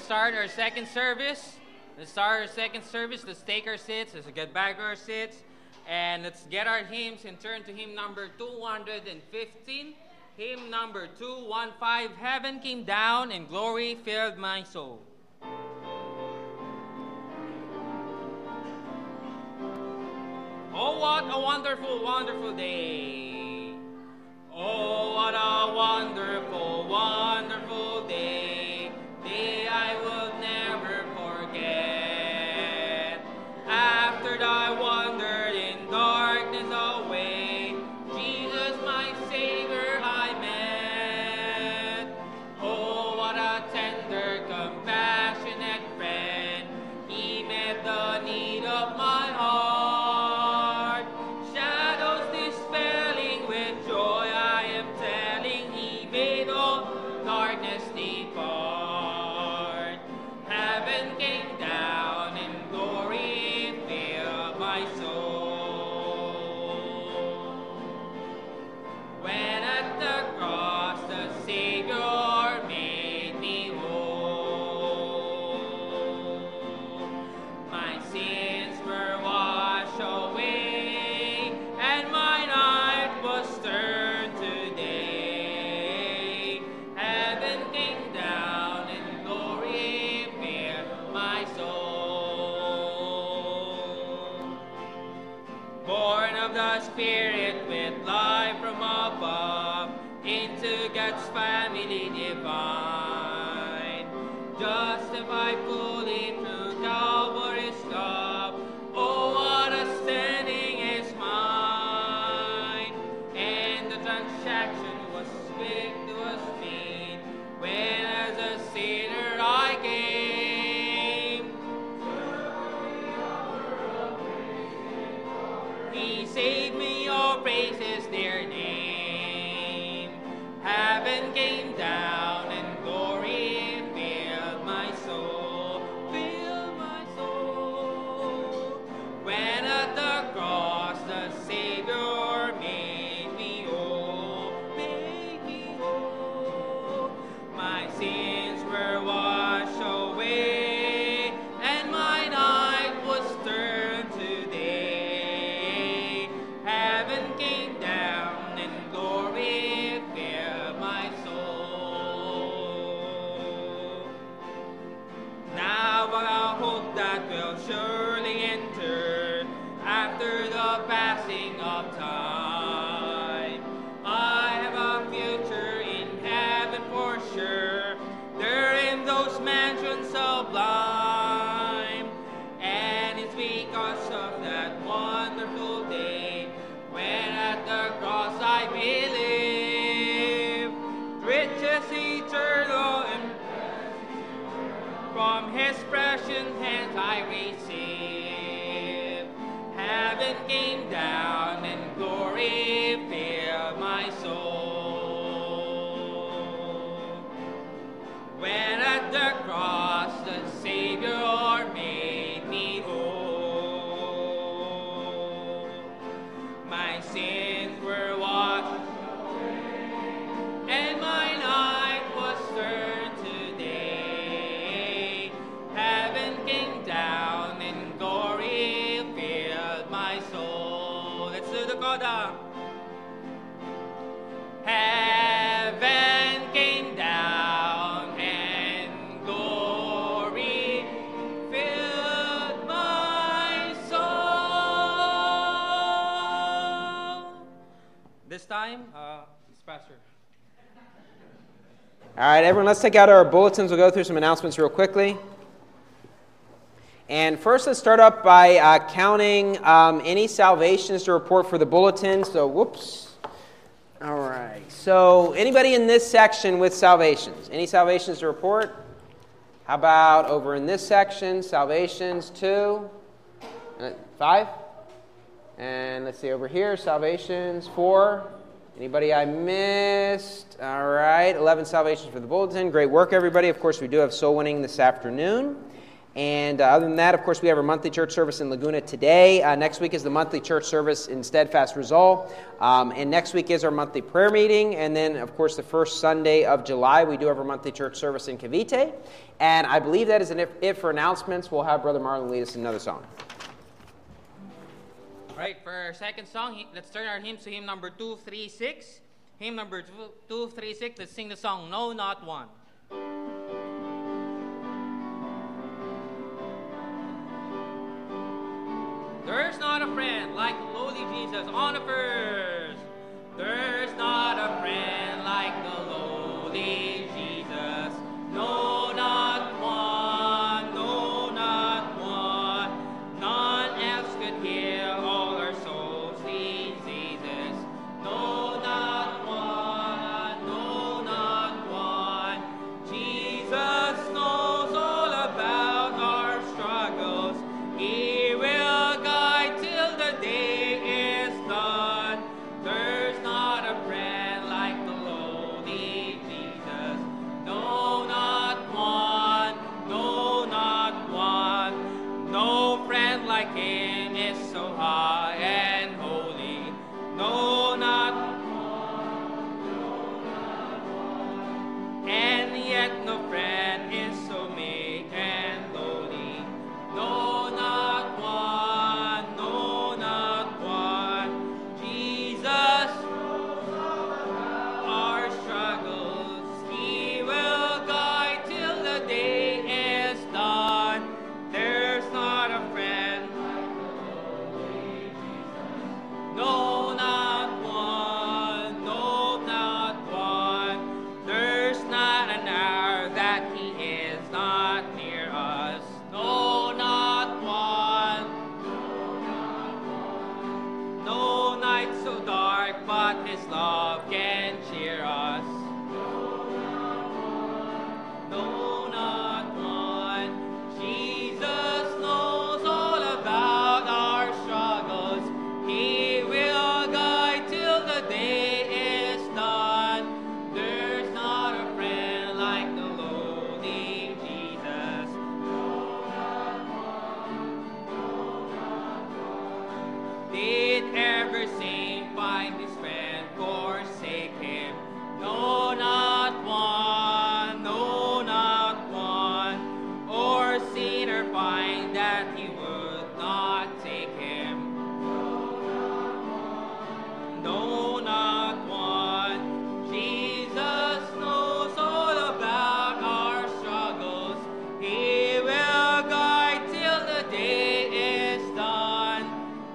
start our second service. Let's take our seats. Let's get back to our seats. And let's get our hymns and turn to hymn number 215. Hymn number 215, Heaven Came Down and Glory Filled My Soul. Oh, what a wonderful, wonderful day. Oh, what a wonderful, wonderful day. Day I will never forget. After I wandered in darkness away, Jesus my Savior I met. Oh, what a tender, compassionate friend. He met the need of my heart. Shadows dispelling with joy I am telling, He made all darkness depart. Heaven came down and glory filled my soul. When at the cross the Savior made me whole, my sins were washed away, and my night was turned to day. Heaven came down and glory filled my soul. Born of the Spirit with life from above, into God's family divine, justified fully through Calvary's love. Oh, what a standing is mine! And the transaction was made when as a sinner I came. He saved me, all praises their name. Heaven came down and glory filled my soul, filled my soul. When at the cross the Savior made me whole, made me whole. My sins were washed away, and my night was turned to day. Heaven came down and glory filled my soul. Now a hope that will surely enter after the passing of time. I have a future in heaven for sure. There in those mansions sublime. And it's because of that wonderful day when at the cross I believe. Riches eternal and from His precious hands I receive. Heaven came down and glory filled my soul. When at the cross the Savior made me whole, my sins were washed and my night was turned to day. Heaven came down and glory filled my soul. Let's do the coda. Heaven came down and glory filled my soul. This time, it's Pastor. All right, everyone, let's take out our bulletins. We'll go through some announcements real quickly. And first, let's start up by counting any salvations to report for the bulletin. So, whoops. All right. So, anybody in this section with salvations? Any salvations to report? How about over in this section, salvations 2, 5? And let's see, over here, salvations 4. Anybody I missed? All right, 11 salvations for the bulletin. Great work, everybody. Of course, we do have soul winning this afternoon. And other than that, of course, we have our monthly church service in Laguna today. Next week is the monthly church service in Steadfast Rizal. And next week is our monthly prayer meeting. And then, of course, the first Sunday of July, we do have our monthly church service in Cavite. And I believe that is it for announcements. We'll have Brother Marlon lead us in another song. All right, for our second song, let's turn our hymns to hymn number 236. Hymn number 236, let's sing the song, No, Not One. There's not a friend like the lowly Jesus on the first. There's not a friend like the lowly Jesus. No, not one. No, not one. None else could heal all our souls' diseases. No, not one. No, not one. Jesus knows all about our struggles. He will guide till the day is done. There's not a friend like the lowly Jesus. No, not one. No, not one. No friend like him is so high and holy. No, not one. No, not one. And yet no friend is so meek and lowly. No, not one. No, not one. Jesus knows all about our struggles. He will guide till the day is done. There's not a friend like the lowly Jesus. No, not one. No, not one. There's not an hour that he is not near us. No, not one. No night so dark, but his love can cheer us. No, not one. Jesus knows all about our struggles. He will guide till the day is done. There's not a friend like the lowly Jesus. Did ever saint find his friend forsake him? No, not one. No, not one. Or sinner find that he would not take him? No, not one. Jesus knows all about our struggles. He will guide till the day is done.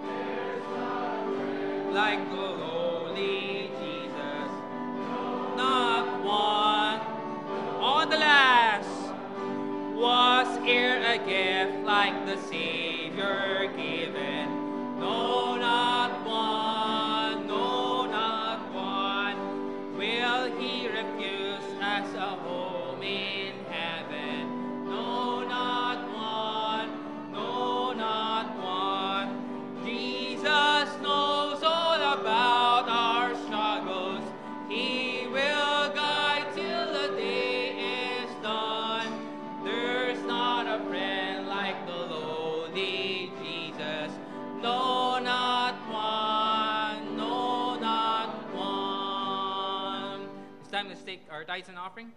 Like the lowly Jesus, not one. On the last was here a gift like the Savior given. No, not one. No, not one. Will he refuse us a home in heaven? No, not one. No, not one. Jesus knows all about our struggles. He will guide till the day is done. There's not a friend like the lowly Jesus. No, not one. No, not one. It's time to take our tithes and offering.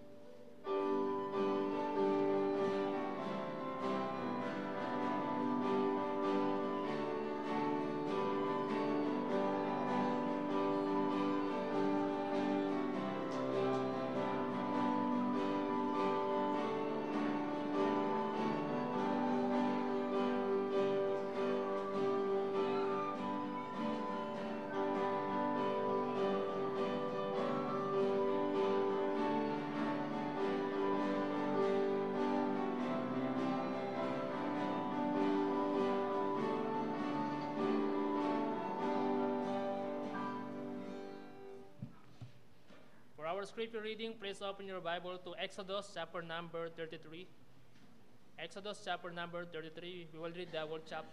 For our scripture reading, please open your Bible to Exodus chapter number 33. Exodus chapter number 33, we will read the whole chapter.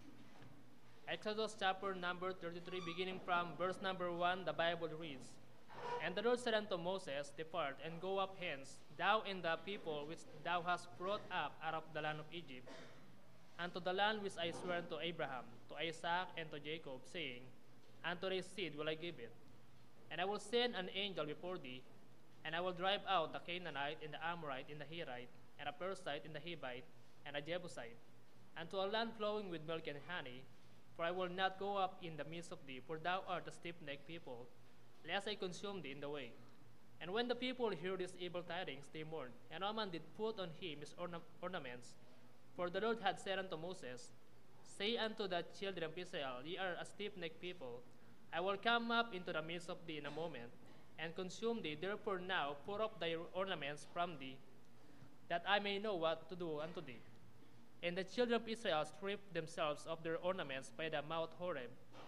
Exodus chapter number 33, beginning from verse number 1, the Bible reads, And the Lord said unto Moses, Depart, and go up hence, thou and the people which thou hast brought up out of the land of Egypt, unto the land which I sware unto Abraham, to Isaac, and to Jacob, saying, Unto thy seed will I give it. And I will send an angel before thee, and I will drive out the Canaanite, and the Amorite, and the Hittite, and the Perizzite, and the Hivite, and the Jebusite, unto a land flowing with milk and honey. For I will not go up in the midst of thee, for thou art a stiff-necked people, lest I consume thee in the way. And when the people heard these evil tidings, they mourned, and Naaman did put on him his ornaments. For the Lord had said unto Moses, Say unto the children of Israel, Ye are a stiff-necked people. I will come up into the midst of thee in a moment, and consume thee. Therefore now put up thy ornaments from thee, that I may know what to do unto thee. And the children of Israel stripped themselves of their ornaments by the Mount Horeb.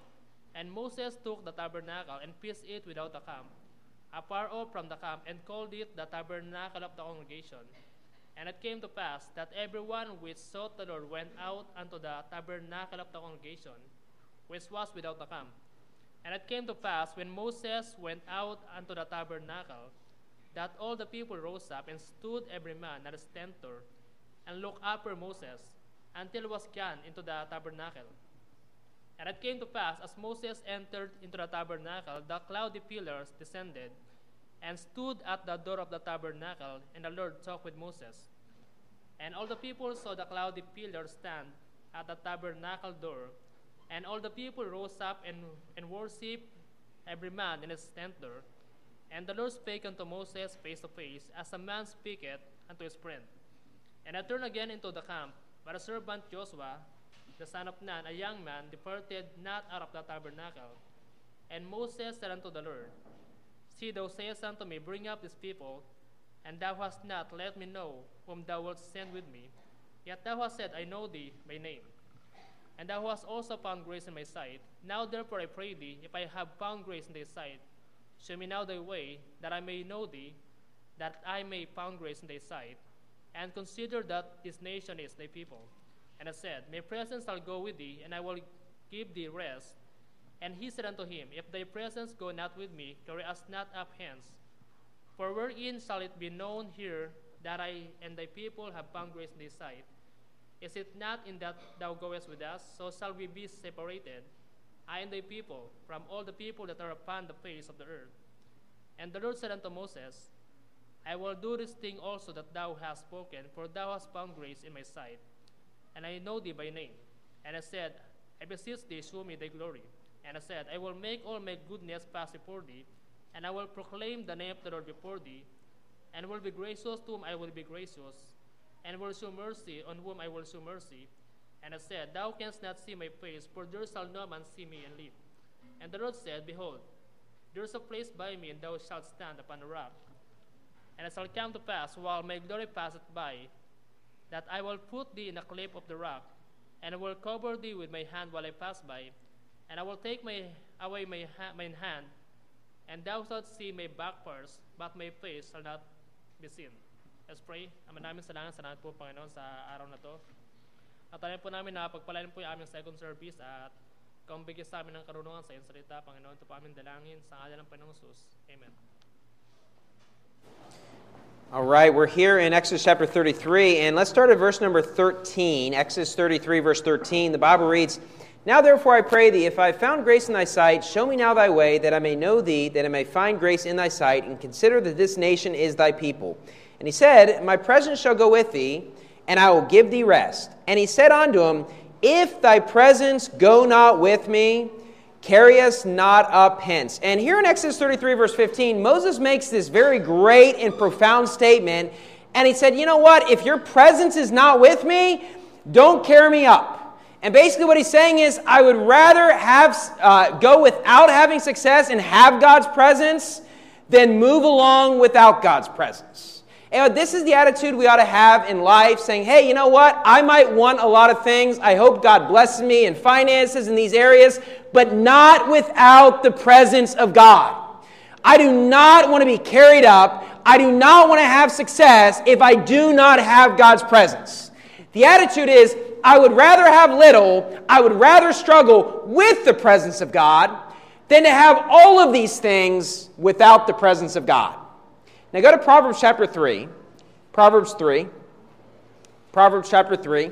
And Moses took the tabernacle and pitched it without the camp, afar off from the camp, and called it the tabernacle of the congregation. And it came to pass that everyone which sought the Lord went out unto the tabernacle of the congregation, which was without the camp. And it came to pass, when Moses went out unto the tabernacle, that all the people rose up and stood every man at his tent door, and looked after Moses, until he was gone into the tabernacle. And it came to pass, as Moses entered into the tabernacle, the cloudy pillars descended, and stood at the door of the tabernacle, and the Lord talked with Moses. And all the people saw the cloudy pillars stand at the tabernacle door, and all the people rose up and worshipped, every man in his tent door. And the Lord spake unto Moses face to face, as a man speaketh unto his friend. And I turned again into the camp, but a servant Joshua, the son of Nun, a young man, departed not out of the tabernacle. And Moses said unto the Lord, See, thou sayest unto me, Bring up this people, and thou hast not let me know whom thou wilt send with me. Yet thou hast said, I know thee by name. And thou hast also found grace in my sight. Now therefore I pray thee, if I have found grace in thy sight, show me now thy way, that I may know thee, that I may found grace in thy sight. And consider that this nation is thy people. And I said, My presence shall go with thee, and I will give thee rest. And he said unto him, If thy presence go not with me, carry us not up hence. For wherein shall it be known here that I and thy people have found grace in thy sight? Is it not in that thou goest with us? So shall we be separated, I and thy people, from all the people that are upon the face of the earth. And the Lord said unto Moses, I will do this thing also that thou hast spoken, for thou hast found grace in my sight, and I know thee by name. And I said, I beseech thee, shew me thy glory. And I said, I will make all my goodness pass before thee, and I will proclaim the name of the Lord before thee, and will be gracious to whom I will be gracious, and will show mercy on whom I will show mercy. And I said, Thou canst not see my face, for there shall no man see me and live. And the Lord said, Behold, there is a place by me, and thou shalt stand upon a rock. And it shall come to pass, while my glory passeth by, that I will put thee in a cliff of the rock, and I will cover thee with my hand while I pass by, and I will take away mine hand, and thou shalt see my back parts, but my face shall not be seen. Let's pray. Ama namin salamat po, Panginoon, sa araw na to. At tayo po namin na pagpalain po yung aming second service at kumbigyan sa amin ng karunungan sa iyong salita, Panginoon. Ito po aming dalangin sa ngalan ng Panginoong Jesus. Amen. All right, we're here in Exodus chapter 33, and let's start at verse number 13. Exodus 33, verse 13. The Bible reads, Now therefore I pray thee, if I have found grace in thy sight, show me now thy way, that I may know thee, that I may find grace in thy sight, and consider that this nation is thy people. And he said, My presence shall go with thee, and I will give thee rest. And he said unto him, If thy presence go not with me, carry us not up hence. And here in Exodus 33, verse 15, Moses makes this very great and profound statement. And he said, you know what? If your presence is not with me, don't carry me up. And basically what he's saying is, I would rather go without having success and have God's presence than move along without God's presence. And this is the attitude we ought to have in life, saying, hey, you know what? I might want a lot of things. I hope God blesses me in finances in these areas, but not without the presence of God. I do not want to be carried up. I do not want to have success if I do not have God's presence. The attitude is, I would rather have little, I would rather struggle with the presence of God than to have all of these things without the presence of God. Now go to Proverbs chapter 3. Proverbs chapter 3.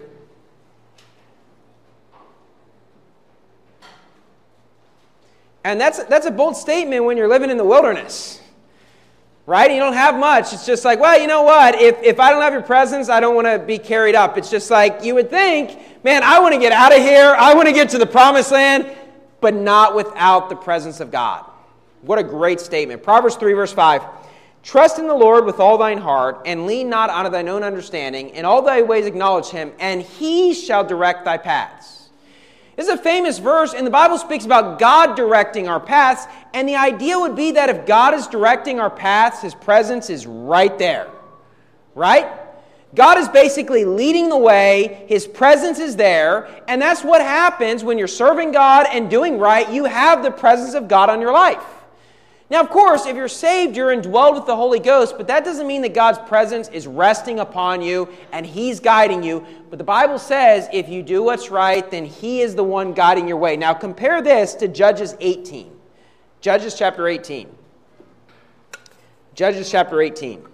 And that's a bold statement when you're living in the wilderness. Right? You don't have much. It's just like, well, you know what? If I don't have your presence, I don't want to be carried up. It's just like you would think, man, I want to get out of here. I want to get to the promised land, but not without the presence of God. What a great statement. Proverbs 3, verse 5. Trust in the Lord with all thine heart, and lean not unto thine own understanding. In all thy ways acknowledge him, and he shall direct thy paths. This is a famous verse, and the Bible speaks about God directing our paths, and the idea would be that if God is directing our paths, his presence is right there. Right? God is basically leading the way, his presence is there, and that's what happens when you're serving God and doing right. You have the presence of God on your life. Now, of course, if you're saved, you're indwelled with the Holy Ghost, but that doesn't mean that God's presence is resting upon you and he's guiding you. But the Bible says if you do what's right, then he is the one guiding your way. Now, compare this to Judges 18. Judges chapter 18. Judges chapter 18.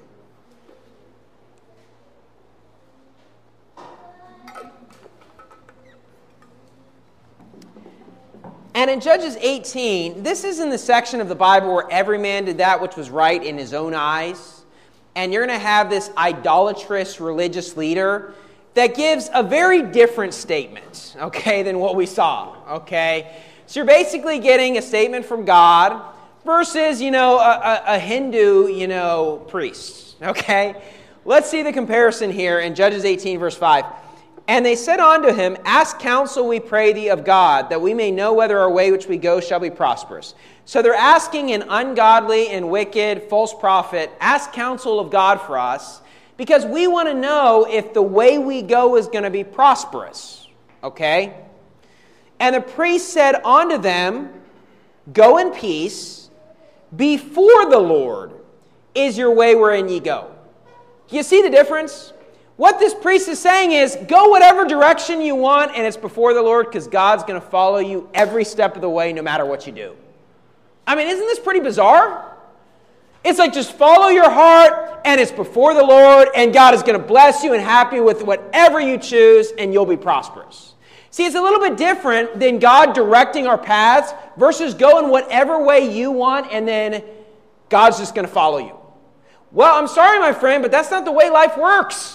And in Judges 18, this is in the section of the Bible where every man did that which was right in his own eyes. And you're going to have this idolatrous religious leader that gives a very different statement, okay, than what we saw, okay? So you're basically getting a statement from God versus, a Hindu, priest, okay? Let's see the comparison here in Judges 18, verse 5. And they said unto him, Ask counsel, we pray thee, of God, that we may know whether our way which we go shall be prosperous. So they're asking an ungodly and wicked false prophet, ask counsel of God for us, because we want to know if the way we go is going to be prosperous. Okay? And the priest said unto them, Go in peace, before the Lord is your way wherein ye go. Do you see the difference? What this priest is saying is, go whatever direction you want, and it's before the Lord, because God's going to follow you every step of the way, no matter what you do. I mean, isn't this pretty bizarre? It's like just follow your heart, and it's before the Lord, and God is going to bless you and happy with whatever you choose, and you'll be prosperous. See, it's a little bit different than God directing our paths versus go in whatever way you want, and then God's just going to follow you. Well, I'm sorry, my friend, but that's not the way life works.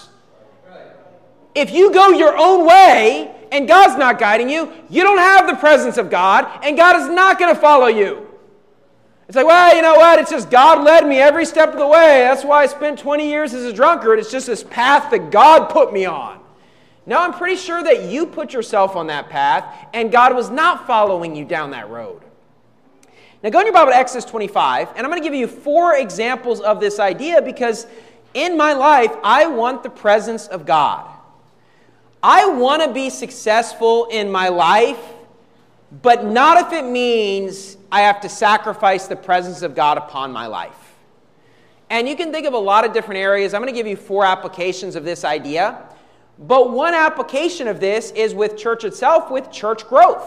If you go your own way and God's not guiding you, you don't have the presence of God, and God is not going to follow you. It's like, well, you know what? It's just God led me every step of the way. That's why I spent 20 years as a drunkard. It's just this path that God put me on. No, I'm pretty sure that you put yourself on that path, and God was not following you down that road. Now, go in your Bible to Exodus 25, and I'm going to give you 4 examples of this idea because in my life, I want the presence of God. I want to be successful in my life, but not if it means I have to sacrifice the presence of God upon my life. And you can think of a lot of different areas. I'm going to give you 4 applications of this idea. But one application of this is with church itself, with church growth.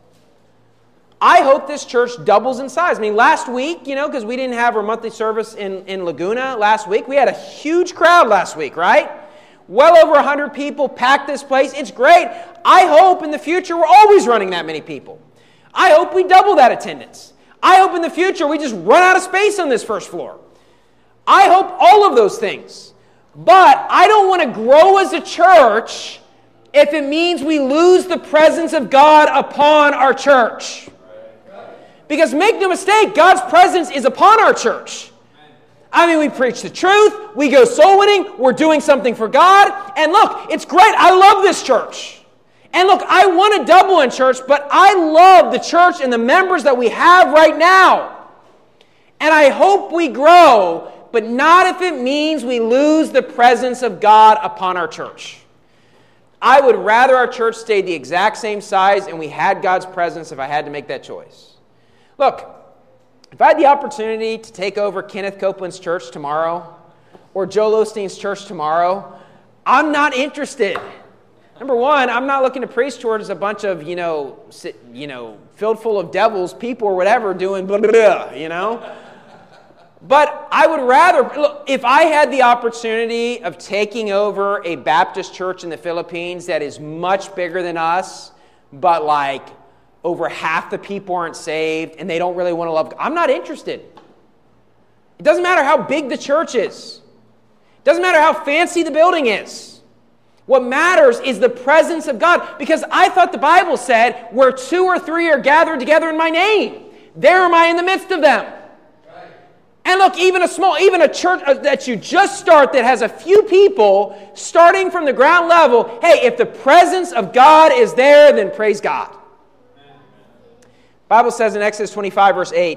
I hope this church doubles in size. I mean, last week, because we didn't have our monthly service in Laguna last week, we had a huge crowd last week, right? Well over 100 people packed this place. It's great. I hope in the future we're always running that many people. I hope we double that attendance. I hope in the future we just run out of space on this first floor. I hope all of those things. But I don't want to grow as a church if it means we lose the presence of God upon our church. Because make no mistake, God's presence is upon our church. I mean, we preach the truth, we go soul winning, we're doing something for God, and look, it's great, I love this church. And look, I want to double in church, but I love the church and the members that we have right now. And I hope we grow, but not if it means we lose the presence of God upon our church. I would rather our church stayed the exact same size and we had God's presence if I had to make that choice. Look, if I had the opportunity to take over Kenneth Copeland's church tomorrow or Joel Osteen's church tomorrow, I'm not interested. Number one, I'm not looking to preach towards a bunch of, filled full of devils, people or whatever doing blah, blah, blah, But I would rather, look, if I had the opportunity of taking over a Baptist church in the Philippines that is much bigger than us, but like over half the people aren't saved and they don't really want to love God, I'm not interested. It doesn't matter how big the church is. It doesn't matter how fancy the building is. What matters is the presence of God, because I thought the Bible said, where 2 or 3 are gathered together in my name, there am I in the midst of them. And look, even a church that you just start that has a few people starting from the ground level, hey, if the presence of God is there, then praise God. The Bible says in Exodus 25, verse 8,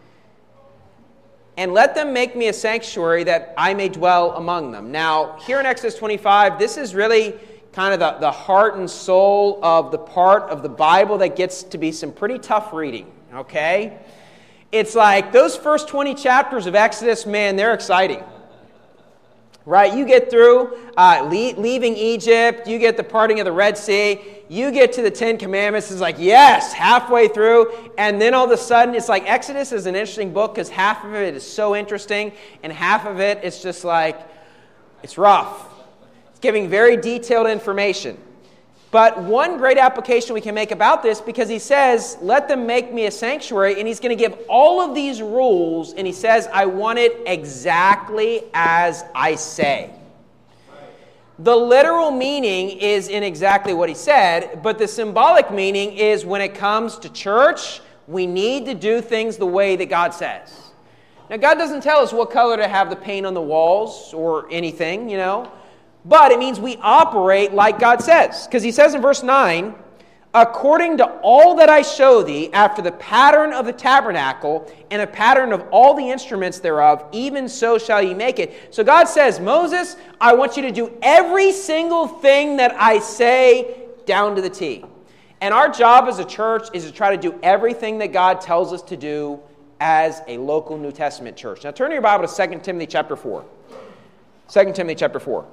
and let them make me a sanctuary that I may dwell among them. Now, here in Exodus 25, this is really kind of the heart and soul of the part of the Bible that gets to be some pretty tough reading, okay? It's like those first 20 chapters of Exodus, man, they're exciting. Right? You get through leaving Egypt, you get the parting of the Red Sea, you get to the 10 Commandments, it's like, yes, halfway through, and then all of a sudden, it's like Exodus is an interesting book because half of it is so interesting, and half of it is just like, it's rough. It's giving very detailed information. But one great application we can make about this, because he says, let them make me a sanctuary, and he's going to give all of these rules, and he says, I want it exactly as I say. The literal meaning is in exactly what he said, but the symbolic meaning is when it comes to church, we need to do things the way that God says. Now, God doesn't tell us what color to have the paint on the walls or anything, But it means we operate like God says. Because he says in verse 9, according to all that I show thee, after the pattern of the tabernacle and a pattern of all the instruments thereof, even so shall ye make it. So God says, Moses, I want you to do every single thing that I say down to the T. And our job as a church is to try to do everything that God tells us to do as a local New Testament church. Now turn your Bible to 2 Timothy chapter 4. 2 Timothy chapter 4.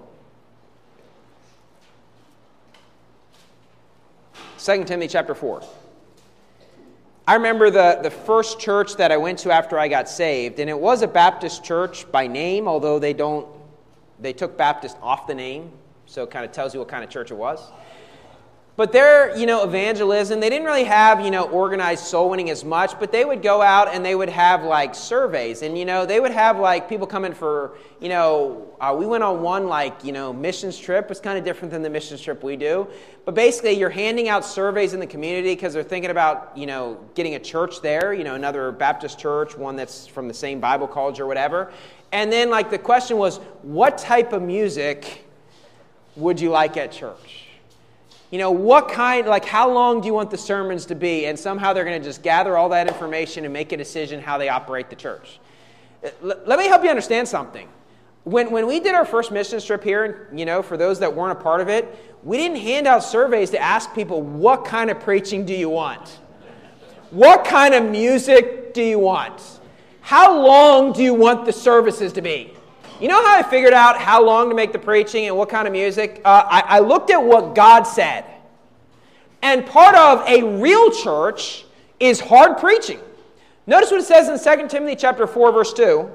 2 Timothy chapter 4. I remember the first church that I went to after I got saved, and it was a Baptist church by name, although they took Baptist off the name, so it kind of tells you what kind of church it was. But their, evangelism, they didn't really have, organized soul winning as much, but they would go out and they would have, surveys. And, they would have, people coming for, we went on one, missions trip. It's kind of different than the missions trip we do. But basically, you're handing out surveys in the community because they're thinking about, getting a church there, another Baptist church, one that's from the same Bible college or whatever. And then, the question was, what type of music would you like at church? What kind, how long do you want the sermons to be? And somehow they're going to just gather all that information and make a decision how they operate the church. Let me help you understand something. When we did our first mission trip here, for those that weren't a part of it, we didn't hand out surveys to ask people, what kind of preaching do you want? What kind of music do you want? How long do you want the services to be? You know how I figured out how long to make the preaching and what kind of music? I looked at what God said. And part of a real church is hard preaching. Notice what it says in 2 Timothy chapter 4, verse 2.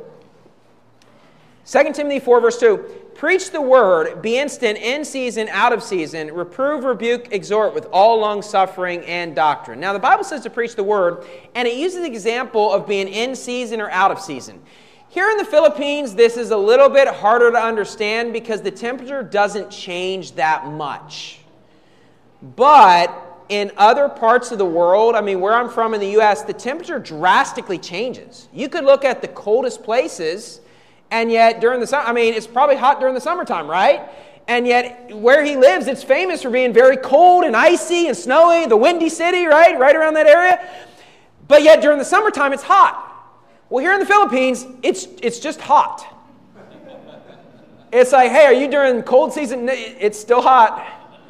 2 Timothy 4, verse 2. Preach the word, be instant, in season, out of season, reprove, rebuke, exhort with all long-suffering and doctrine. Now, the Bible says to preach the word, and it uses the example of being in season or out of season. Here in the Philippines, this is a little bit harder to understand because the temperature doesn't change that much. But in other parts of the world, where I'm from in the U.S., the temperature drastically changes. You could look at the coldest places, and yet during the summer, it's probably hot during the summertime, right? And yet where he lives, it's famous for being very cold and icy and snowy, the Windy City, right around that area. But yet during the summertime, it's hot. Well, here in the Philippines, it's just hot. It's like, hey, are you during cold season? It's still hot.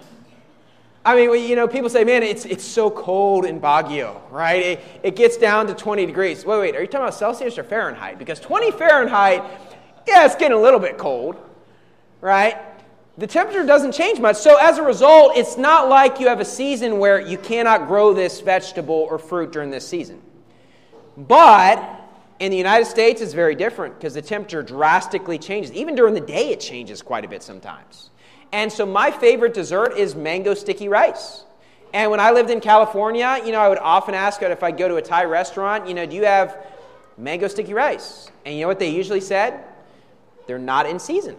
People say, man, it's so cold in Baguio, right? It gets down to 20 degrees. Wait, are you talking about Celsius or Fahrenheit? Because 20 Fahrenheit, yeah, it's getting a little bit cold, right? The temperature doesn't change much. So as a result, it's not like you have a season where you cannot grow this vegetable or fruit during this season. But in the United States, it's very different because the temperature drastically changes. Even during the day, it changes quite a bit sometimes. And so my favorite dessert is mango sticky rice. And when I lived in California, I would often ask if I go to a Thai restaurant, do you have mango sticky rice? And you know what they usually said? They're not in season.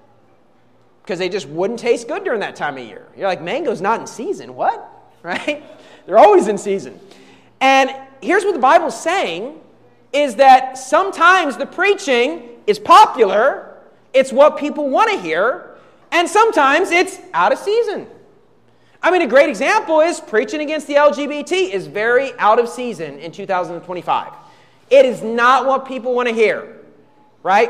Because they just wouldn't taste good during that time of year. You're like, mango's not in season. What? Right? They're always in season. And here's what the Bible's saying, is that sometimes the preaching is popular, it's what people want to hear, and sometimes it's out of season. I mean, a great example is preaching against the LGBT is very out of season in 2025. It is not what people want to hear, right?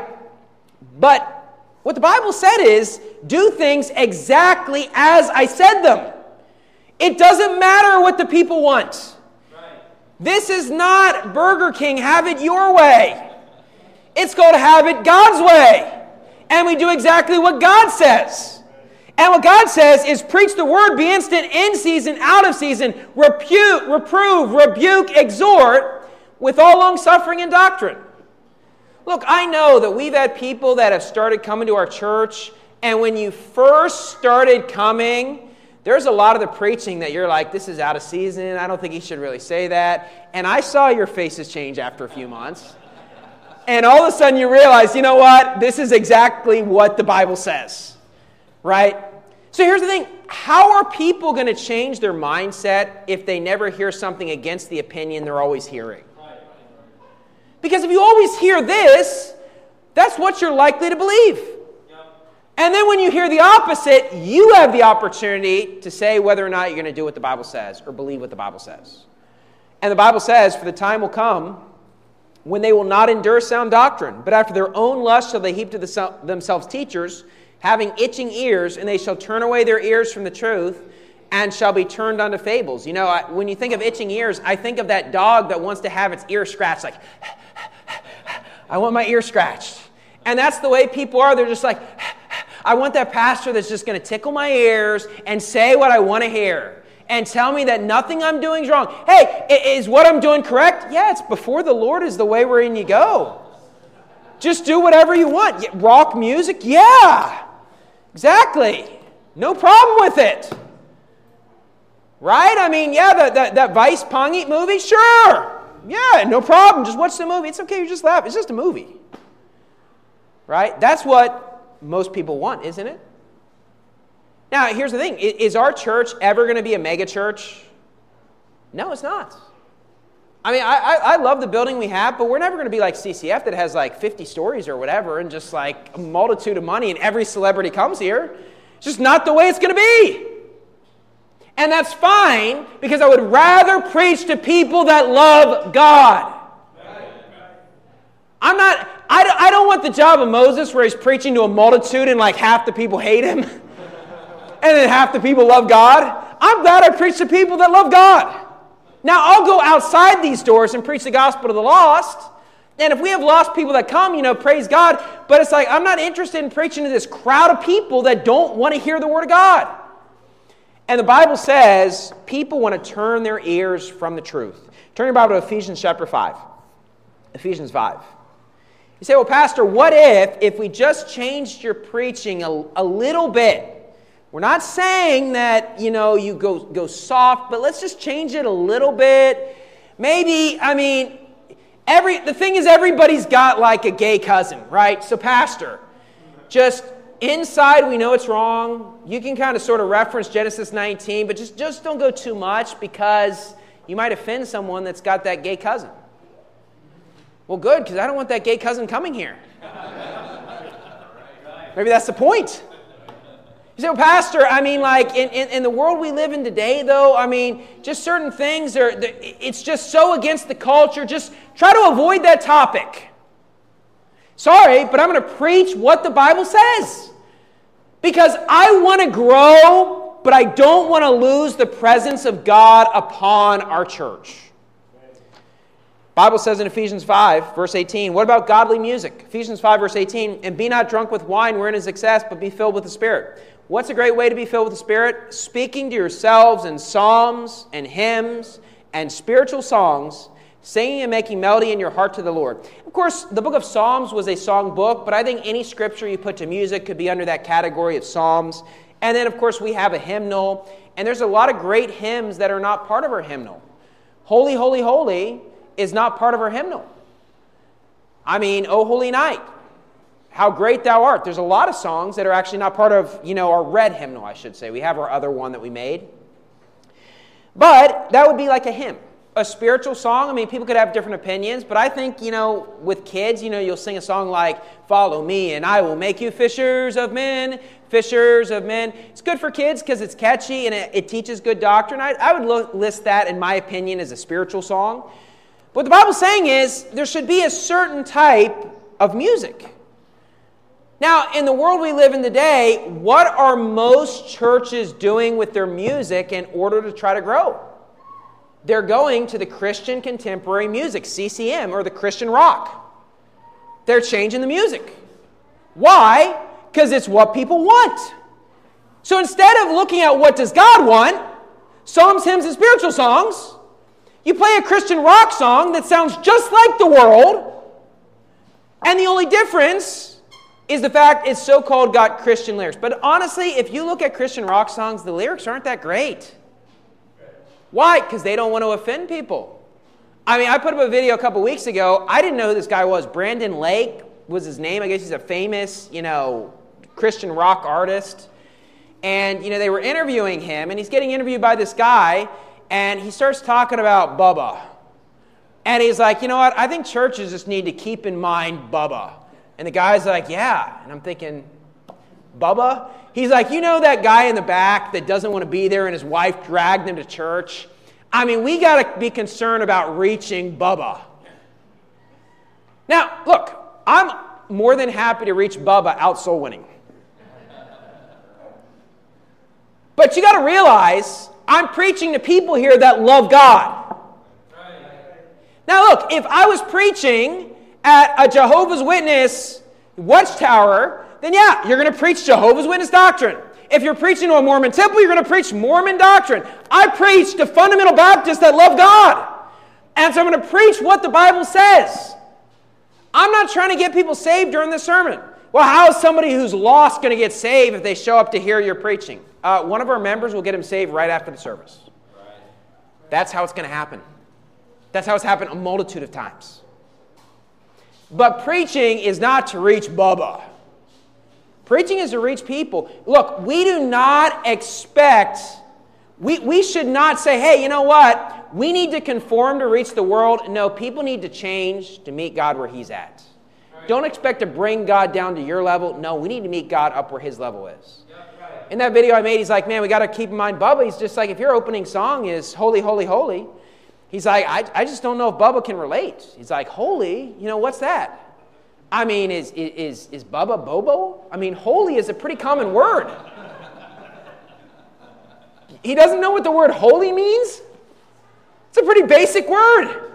But what the Bible said is, do things exactly as I said them. It doesn't matter what the people want. Right. This is not Burger King, have it your way. It's called have it God's way. And we do exactly what God says. And what God says is preach the word, be instant, in season, out of season, reprove, rebuke, exhort, with all long suffering and doctrine. Look, I know that we've had people that have started coming to our church, and when you first started coming, there's a lot of the preaching that you're like, this is out of season, I don't think he should really say that. And I saw your faces change after a few months. And all of a sudden you realize, you know what? This is exactly what the Bible says, right? So here's the thing. How are people going to change their mindset if they never hear something against the opinion they're always hearing? Because if you always hear this, that's what you're likely to believe. And then when you hear the opposite, you have the opportunity to say whether or not you're going to do what the Bible says or believe what the Bible says. And the Bible says, for the time will come when they will not endure sound doctrine, but after their own lust shall they heap to themselves teachers, having itching ears, and they shall turn away their ears from the truth, and shall be turned unto fables. When you think of itching ears, I think of that dog that wants to have its ear scratched, like, I want my ear scratched. And that's the way people are. They're just like, I want that pastor that's just going to tickle my ears and say what I want to hear and tell me that nothing I'm doing is wrong. Hey, is what I'm doing correct? Yeah, it's before the Lord is the way wherein you go. Just do whatever you want. Rock music? Yeah, exactly. No problem with it. Right? I mean, yeah, that Vice Pong-Eat movie? Sure. Yeah, no problem. Just watch the movie. It's okay. You just laugh. It's just a movie. Right? That's what most people want, isn't it? Now, here's the thing. Is our church ever going to be a mega church? No, it's not. I mean, I love the building we have, but we're never going to be like CCF that has like 50 stories or whatever and just like a multitude of money and every celebrity comes here. It's just not the way it's going to be. And that's fine, because I would rather preach to people that love God. I don't want the job of Moses where he's preaching to a multitude and like half the people hate him and then half the people love God. I'm glad I preach to people that love God. Now, I'll go outside these doors and preach the gospel to the lost. And if we have lost people that come, praise God. But it's like, I'm not interested in preaching to this crowd of people that don't want to hear the word of God. And the Bible says people want to turn their ears from the truth. Turn your Bible to Ephesians chapter 5. Ephesians 5. You say, well, Pastor, what if we just changed your preaching a little bit? We're not saying that, you go soft, but let's just change it a little bit. Maybe, the thing is everybody's got like a gay cousin, right? So, Pastor, just inside we know it's wrong. You can kind of sort of reference Genesis 19, but just don't go too much because you might offend someone that's got that gay cousin. Well, good, because I don't want that gay cousin coming here. Maybe that's the point. You say, well, Pastor, in the world we live in today, though, just certain things, it's just so against the culture. Just try to avoid that topic. Sorry, but I'm going to preach what the Bible says. Because I want to grow, but I don't want to lose the presence of God upon our church. Bible says in Ephesians 5, verse 18, what about godly music? Ephesians 5, verse 18, and be not drunk with wine wherein is excess, but be filled with the Spirit. What's a great way to be filled with the Spirit? Speaking to yourselves in psalms and hymns and spiritual songs, singing and making melody in your heart to the Lord. Of course, the book of Psalms was a song book, but I think any scripture you put to music could be under that category of Psalms. And then, of course, we have a hymnal, and there's a lot of great hymns that are not part of our hymnal. Holy, Holy, Holy is not part of our hymnal. I mean, O Holy Night, How Great Thou Art. There's a lot of songs that are actually not part of, our red hymnal, I should say. We have our other one that we made. But that would be like a hymn. A spiritual song, people could have different opinions, but I think, with kids, you'll sing a song like, follow me and I will make you fishers of men, fishers of men. It's good for kids because it's catchy and it teaches good doctrine. I would list that, in my opinion, as a spiritual song. What the Bible's saying is there should be a certain type of music. Now, in the world we live in today, what are most churches doing with their music in order to try to grow? They're going to the Christian contemporary music, CCM, or the Christian rock. They're changing the music. Why? Because it's what people want. So instead of looking at what does God want, psalms, hymns, and spiritual songs, you play a Christian rock song that sounds just like the world, and the only difference is the fact it's so-called got Christian lyrics. But honestly, if you look at Christian rock songs, the lyrics aren't that great. Why? Because they don't want to offend people. I put up a video a couple weeks ago. I didn't know who this guy was. Brandon Lake was his name. I guess he's a famous, Christian rock artist. And, they were interviewing him, and he's getting interviewed by this guy, and he starts talking about Bubba. And he's like, you know what? I think churches just need to keep in mind Bubba. And the guy's like, yeah. And I'm thinking, Bubba? He's like, that guy in the back that doesn't want to be there and his wife dragged him to church? We got to be concerned about reaching Bubba. Now, look, I'm more than happy to reach Bubba out soul winning. But you got to realize, I'm preaching to people here that love God. Now, look, if I was preaching at a Jehovah's Witness watchtower, then yeah, you're going to preach Jehovah's Witness doctrine. If you're preaching to a Mormon temple, you're going to preach Mormon doctrine. I preach to fundamental Baptists that love God. And so I'm going to preach what the Bible says. I'm not trying to get people saved during the sermon. Well, how is somebody who's lost going to get saved if they show up to hear your preaching? One of our members will get them saved right after the service. That's how it's going to happen. That's how it's happened a multitude of times. But preaching is not to reach Bubba. Preaching is to reach people. Look, we do not expect, we should not say, hey, you know what? We need to conform to reach the world. No, people need to change to meet God where He's at. Don't expect to bring God down to your level. No, we need to meet God up where His level is. In that video I made, he's like, man, we got to keep in mind Bubba. He's just like, if your opening song is Holy, Holy, Holy, he's like, I just don't know if Bubba can relate. He's like, holy, what's that? Is Bubba Bobo? Holy is a pretty common word. He doesn't know what the word holy means? It's a pretty basic word.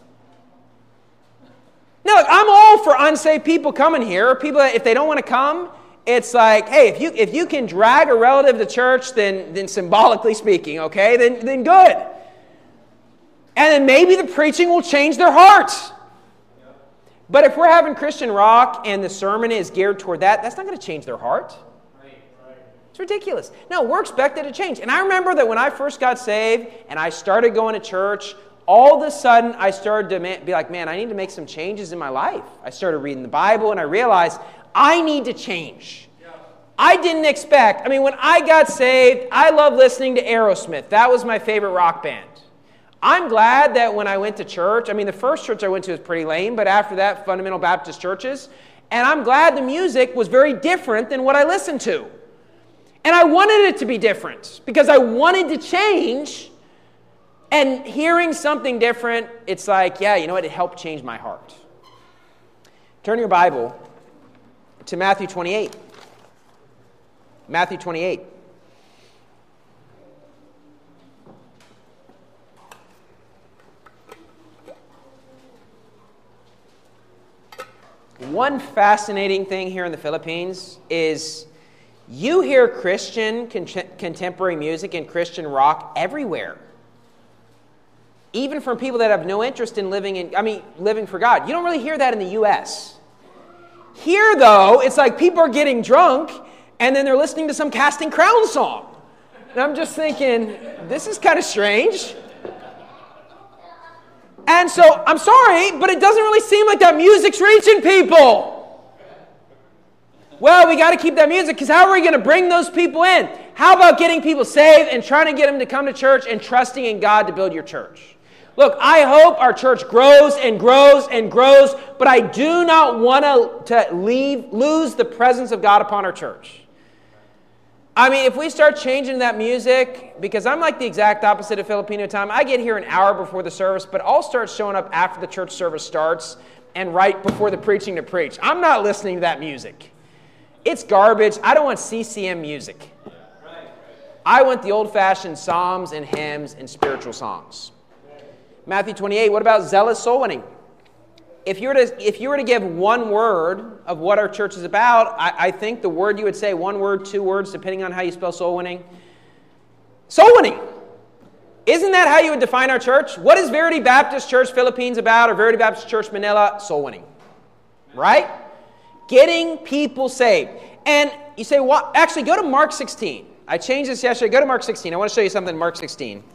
Now, look, I'm all for unsaved people coming here, or people that, if they don't want to come, it's like, hey, if you can drag a relative to church, then symbolically speaking, okay, then good. And then maybe the preaching will change their hearts. But if we're having Christian rock and the sermon is geared toward that, that's not going to change their heart. It's ridiculous. No, we're expected to change. And I remember that when I first got saved and I started going to church, all of a sudden I started to be like, man, I need to make some changes in my life. I started reading the Bible and I realized I need to change. I didn't expect, when I got saved, I loved listening to Aerosmith. That was my favorite rock band. I'm glad that when I went to church, the first church I went to was pretty lame, but after that, fundamental Baptist churches, and I'm glad the music was very different than what I listened to. And I wanted it to be different because I wanted to change, and hearing something different, it's like, yeah, you know what, it helped change my heart. Turn your Bible to Matthew 28. Matthew 28. One fascinating thing here in the Philippines is you hear Christian contemporary music and Christian rock everywhere. Even from people that have no interest in living for God. You don't really hear that in the U.S. Here, though, it's like people are getting drunk and then they're listening to some Casting Crowns song. And I'm just thinking, this is kind of strange. And so, I'm sorry, but it doesn't really seem like that music's reaching people. Well, we got to keep that music, because how are we going to bring those people in? How about getting people saved and trying to get them to come to church and trusting in God to build your church? Look, I hope our church grows and grows and grows, but I do not want to lose the presence of God upon our church. I mean, if we start changing that music, because I'm like the exact opposite of Filipino time. I get here an hour before the service, but I'll start showing up after the church service starts and right before the preaching to preach. I'm not listening to that music. It's garbage. I don't want CCM music. I want the old-fashioned psalms and hymns and spiritual songs. Matthew 28, what about zealous soul winning? If you were to give one word of what our church is about, I think the word you would say, one word, two words, depending on how you spell soul winning. Soul winning. Isn't that how you would define our church? What is Verity Baptist Church Philippines about, or Verity Baptist Church Manila? Soul winning. Right? Getting people saved. And you say, well, actually, go to Mark 16. I changed this yesterday. Go to Mark 16. I want to show you something in Mark 16.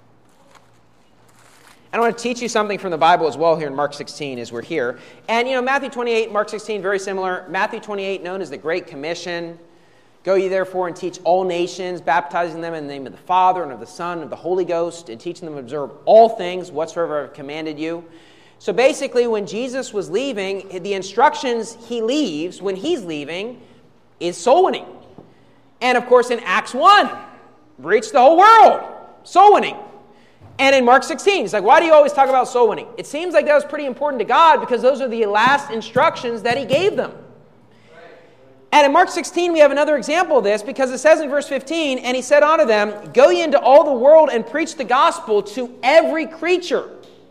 I want to teach you something from the Bible as well here in Mark 16 as we're here. And, Matthew 28, Mark 16, very similar. Matthew 28, known as the Great Commission. Go ye therefore and teach all nations, baptizing them in the name of the Father and of the Son and of the Holy Ghost, and teaching them to observe all things whatsoever I have commanded you. So basically, when Jesus was leaving, the instructions he leaves when he's leaving is soul winning. And of course, in Acts 1, reach the whole world. Soul winning. And in Mark 16, it's like, why do you always talk about soul winning? It seems like that was pretty important to God because those are the last instructions that he gave them. And in Mark 16, we have another example of this because it says in verse 15, and he said unto them, go ye into all the world and preach the gospel to every creature.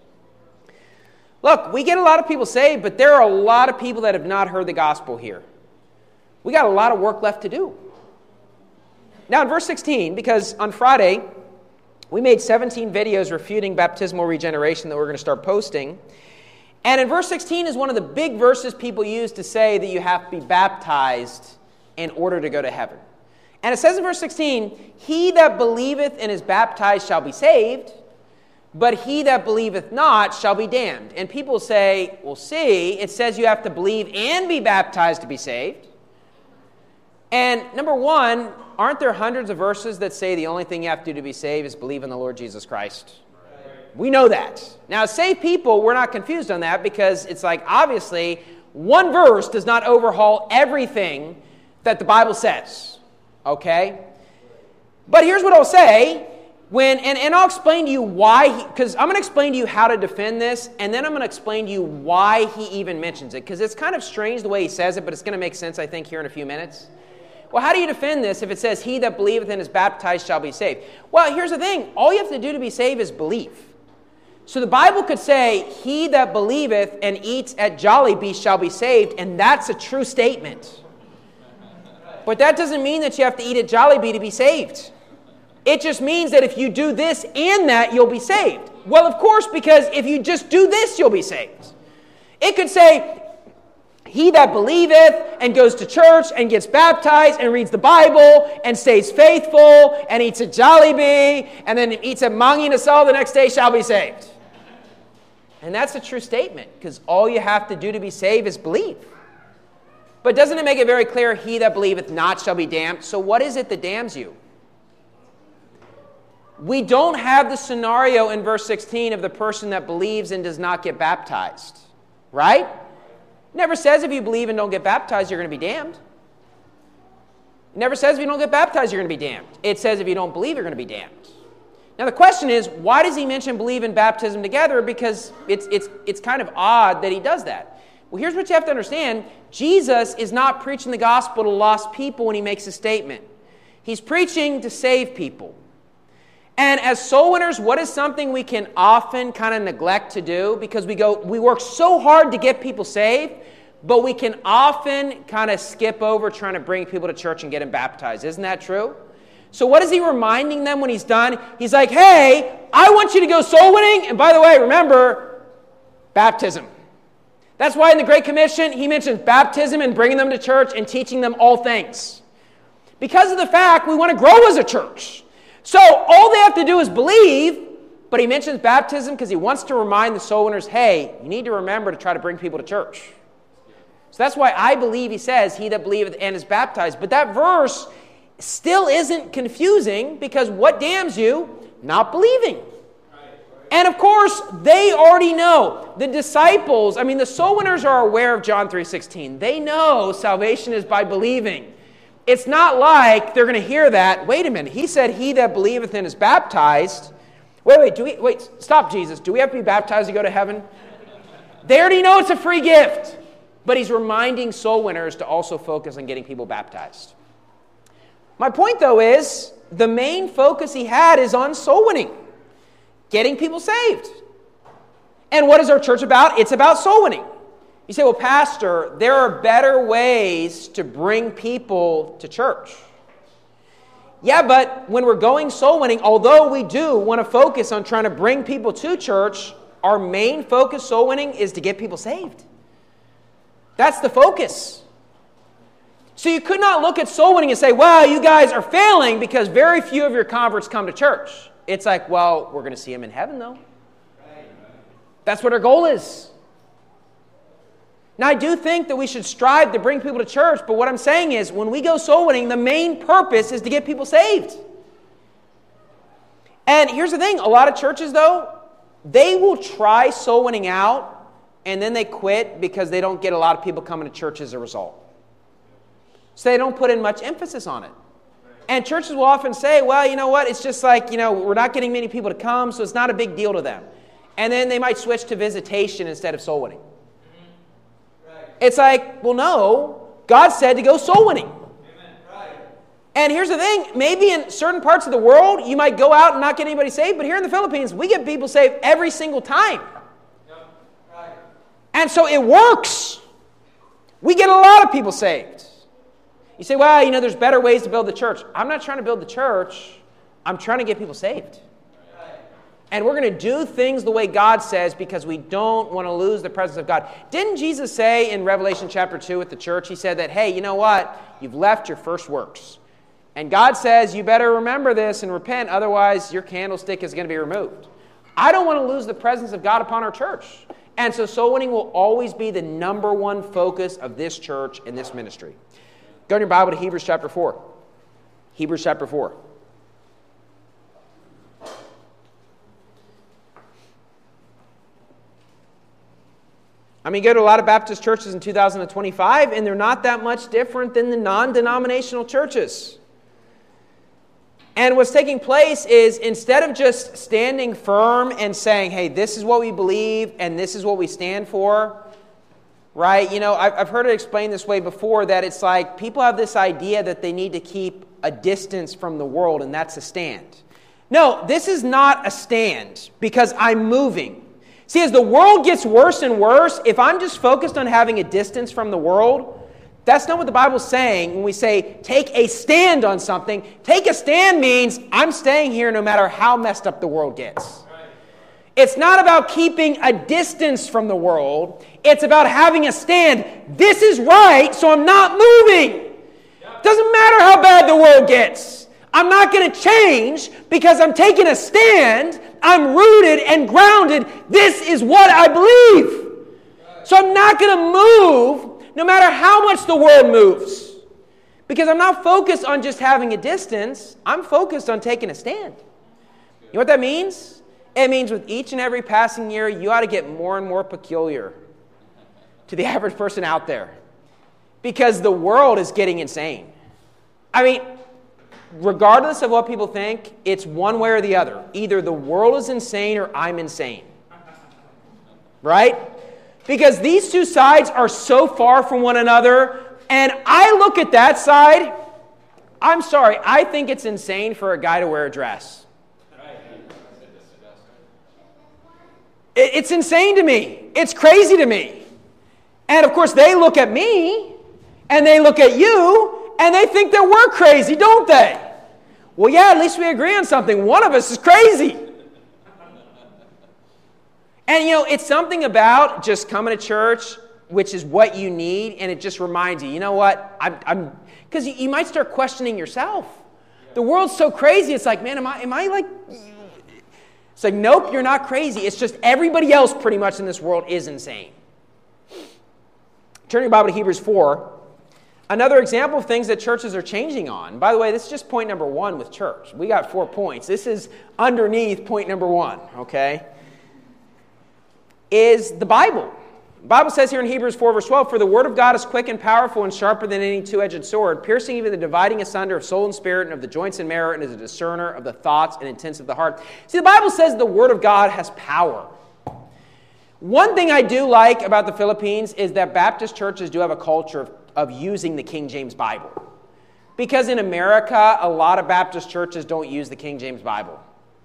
Look, we get a lot of people saved, but there are a lot of people that have not heard the gospel here. We got a lot of work left to do. Now in verse 16, because on Friday, we made 17 videos refuting baptismal regeneration that we're going to start posting. And in verse 16 is one of the big verses people use to say that you have to be baptized in order to go to heaven. And it says in verse 16, he that believeth and is baptized shall be saved, but he that believeth not shall be damned. And people say, well, see, it says you have to believe and be baptized to be saved. And number one, aren't there hundreds of verses that say the only thing you have to do to be saved is believe in the Lord Jesus Christ? Right. We know that. Now, saved people, we're not confused on that because it's like, obviously, one verse does not overhaul everything that the Bible says. Okay? But here's what I'll say. And I'll explain to you why, because I'm going to explain to you how to defend this, and then I'm going to explain to you why he even mentions it, because it's kind of strange the way he says it, but it's going to make sense, I think, here in a few minutes. Well, how do you defend this if it says, he that believeth and is baptized shall be saved? Well, here's the thing. All you have to do to be saved is believe. So the Bible could say, he that believeth and eats at Jollibee shall be saved, and that's a true statement. But that doesn't mean that you have to eat at Jollibee to be saved. It just means that if you do this and that, you'll be saved. Well, of course, because if you just do this, you'll be saved. It could say, he that believeth and goes to church and gets baptized and reads the Bible and stays faithful and eats at Jollibee and then eats at Mang Inasal the next day shall be saved. And that's a true statement because all you have to do to be saved is believe. But doesn't it make it very clear, he that believeth not shall be damned? So what is it that damns you? We don't have the scenario in verse 16 of the person that believes and does not get baptized. Right? It never says if you believe and don't get baptized, you're going to be damned. It never says if you don't get baptized, you're going to be damned. It says if you don't believe, you're going to be damned. Now the question is, why does he mention believe and baptism together? Because it's kind of odd that he does that. Well, here's what you have to understand. Jesus is not preaching the gospel to lost people when he makes a statement. He's preaching to save people. And as soul winners, what is something we can often kind of neglect to do? Because we work so hard to get people saved, but we can often kind of skip over trying to bring people to church and get them baptized. Isn't that true? So what is he reminding them when he's done? He's like, hey, I want you to go soul winning. And by the way, remember, baptism. That's why in the Great Commission, he mentions baptism and bringing them to church and teaching them all things. Because of the fact we want to grow as a church. So all they have to do is believe, but he mentions baptism because he wants to remind the soul winners, hey, you need to remember to try to bring people to church. So that's why I believe he says, he that believeth and is baptized. But that verse still isn't confusing because what damns you? Not believing. And of course, they already know. The disciples, the soul winners are aware of John 3:16. They know salvation is by believing. It's not like they're going to hear that. Wait a minute. He said, he that believeth and is baptized. Wait, stop, Jesus. Do we have to be baptized to go to heaven? They already know it's a free gift. But he's reminding soul winners to also focus on getting people baptized. My point, though, is the main focus he had is on soul winning. Getting people saved. And what is our church about? It's about soul winning. You say, well, Pastor, there are better ways to bring people to church. Yeah, but when we're going soul winning, although we do want to focus on trying to bring people to church, our main focus soul winning is to get people saved. That's the focus. So you could not look at soul winning and say, well, you guys are failing because very few of your converts come to church. It's like, well, we're going to see them in heaven, though. That's what our goal is. Now, I do think that we should strive to bring people to church, but what I'm saying is when we go soul winning, the main purpose is to get people saved. And here's the thing. A lot of churches, though, they will try soul winning out, and then they quit because they don't get a lot of people coming to church as a result. So they don't put in much emphasis on it. And churches will often say, well, you know what? It's just like, we're not getting many people to come, so it's not a big deal to them. And then they might switch to visitation instead of soul winning. It's like, well, no. God said to go soul winning. And here's the thing. Maybe in certain parts of the world, you might go out and not get anybody saved. But here in the Philippines, we get people saved every single time. And so it works. We get a lot of people saved. You say, well, there's better ways to build the church. I'm not trying to build the church. I'm trying to get people saved. And we're going to do things the way God says because we don't want to lose the presence of God. Didn't Jesus say in Revelation chapter 2 with the church, he said that, hey, you know what? You've left your first works. And God says, you better remember this and repent, otherwise your candlestick is going to be removed. I don't want to lose the presence of God upon our church. And so soul winning will always be the number one focus of this church and this ministry. Go in your Bible to Hebrews chapter 4. Hebrews chapter 4. Go to a lot of Baptist churches in 2025, and they're not that much different than the non-denominational churches. And what's taking place is instead of just standing firm and saying, hey, this is what we believe and this is what we stand for, right? I've heard it explained this way before, that it's like people have this idea that they need to keep a distance from the world, and that's a stand. No, this is not a stand because I'm moving. See, as the world gets worse and worse, if I'm just focused on having a distance from the world, that's not what the Bible's saying when we say take a stand on something. Take a stand means I'm staying here no matter how messed up the world gets. It's not about keeping a distance from the world. It's about having a stand. This is right, so I'm not moving. Doesn't matter how bad the world gets. I'm not going to change because I'm taking a stand. I'm rooted and grounded. This is what I believe. So I'm not going to move no matter how much the world moves. Because I'm not focused on just having a distance. I'm focused on taking a stand. You know what that means? It means with each and every passing year, you ought to get more and more peculiar to the average person out there. Because the world is getting insane. Regardless of what people think, it's one way or the other. Either the world is insane or I'm insane. Right? Because these two sides are so far from one another, and I look at that side, I'm sorry, I think it's insane for a guy to wear a dress. It's insane to me. It's crazy to me. And of course, they look at me, and they look at you, and they think that we're crazy, don't they? Well, yeah, at least we agree on something. One of us is crazy. And, it's something about just coming to church, which is what you need, and it just reminds you, you know what? Because you might start questioning yourself. The world's so crazy, it's like, man, am I like... It's like, nope, you're not crazy. It's just everybody else pretty much in this world is insane. Turn your Bible to Hebrews 4. Another example of things that churches are changing on. By the way, this is just point number 1 with church. We got 4 points. This is underneath point number 1, okay? Is the Bible. The Bible says here in Hebrews 4, verse 12, "For the word of God is quick and powerful and sharper than any two-edged sword, piercing even the dividing asunder of soul and spirit and of the joints and marrow, and is a discerner of the thoughts and intents of the heart." See, the Bible says the word of God has power. One thing I do like about the Philippines is that Baptist churches do have a culture of using the King James Bible. Because in America, a lot of Baptist churches don't use the King James Bible.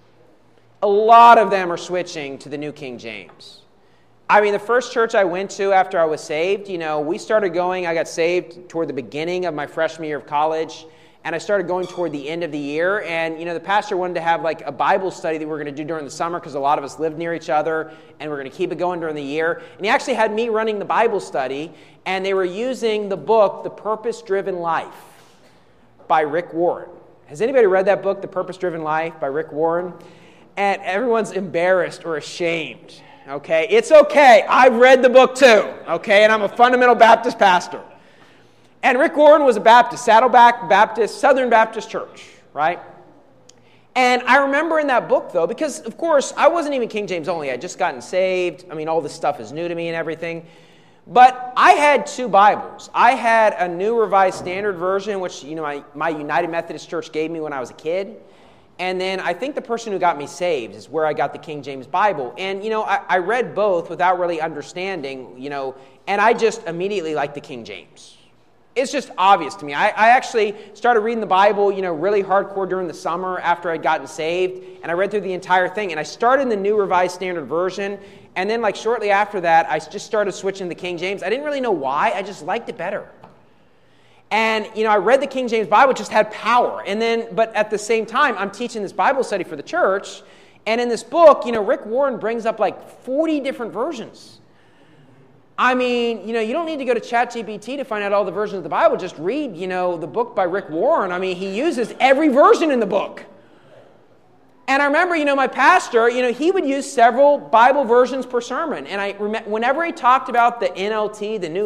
A lot of them are switching to the New King James. I mean, the first church I went to after I was saved, we started going, I got saved toward the beginning of my freshman year of college, and I started going toward the end of the year, and, the pastor wanted to have, like, a Bible study that we were going to do during the summer because a lot of us lived near each other, and we're going to keep it going during the year, and he actually had me running the Bible study, and they were using the book, The Purpose-Driven Life, by Rick Warren. Has anybody read that book, The Purpose-Driven Life, by Rick Warren? And everyone's embarrassed or ashamed. Okay, it's okay. I've read the book too, okay, and I'm a fundamental Baptist pastor. And Rick Warren was a Baptist, Saddleback Baptist, Southern Baptist Church, right? And I remember in that book, though, because, of course, I wasn't even King James only. I had just gotten saved. I mean, all this stuff is new to me and everything. But I had 2 Bibles. I had a New Revised Standard Version, which, my United Methodist Church gave me when I was a kid. And then I think the person who got me saved is where I got the King James Bible. And, I read both without really understanding, and I just immediately liked the King James. It's just obvious to me. I actually started reading the Bible, really hardcore during the summer after I'd gotten saved, and I read through the entire thing. And I started in the New Revised Standard Version, and then, shortly after that, I just started switching to the King James. I didn't really know why. I just liked it better. And, I read the King James Bible, it just had power. But at the same time, I'm teaching this Bible study for the church. And in this book, Rick Warren brings up 40 different versions. I mean, you don't need to go to ChatGPT to find out all the versions of the Bible. Just read, the book by Rick Warren. I mean, he uses every version in the book. And I remember, my pastor, he would use several Bible versions per sermon. And whenever he talked about the NLT, the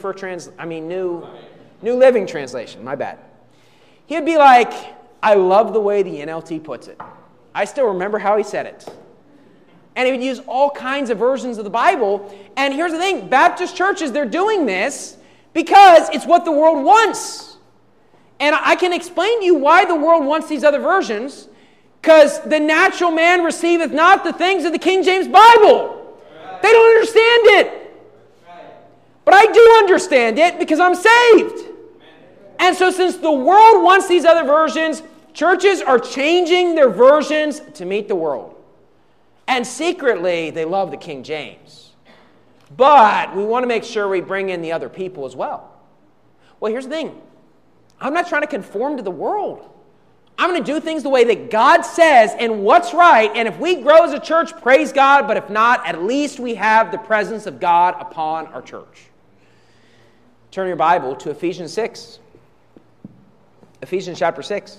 New Living Translation, my bad. He'd be like, "I love the way the NLT puts it." I still remember how he said it. And he would use all kinds of versions of the Bible. And here's the thing, Baptist churches, they're doing this because it's what the world wants. And I can explain to you why the world wants these other versions. Because the natural man receiveth not the things of the King James Bible. They don't understand it. But I do understand it because I'm saved. And so since the world wants these other versions, churches are changing their versions to meet the world. And secretly, they love the King James. But we want to make sure we bring in the other people as well. Well, here's the thing. I'm not trying to conform to the world. I'm going to do things the way that God says and what's right. And if we grow as a church, praise God. But if not, at least we have the presence of God upon our church. Turn your Bible to Ephesians 6. Ephesians chapter 6.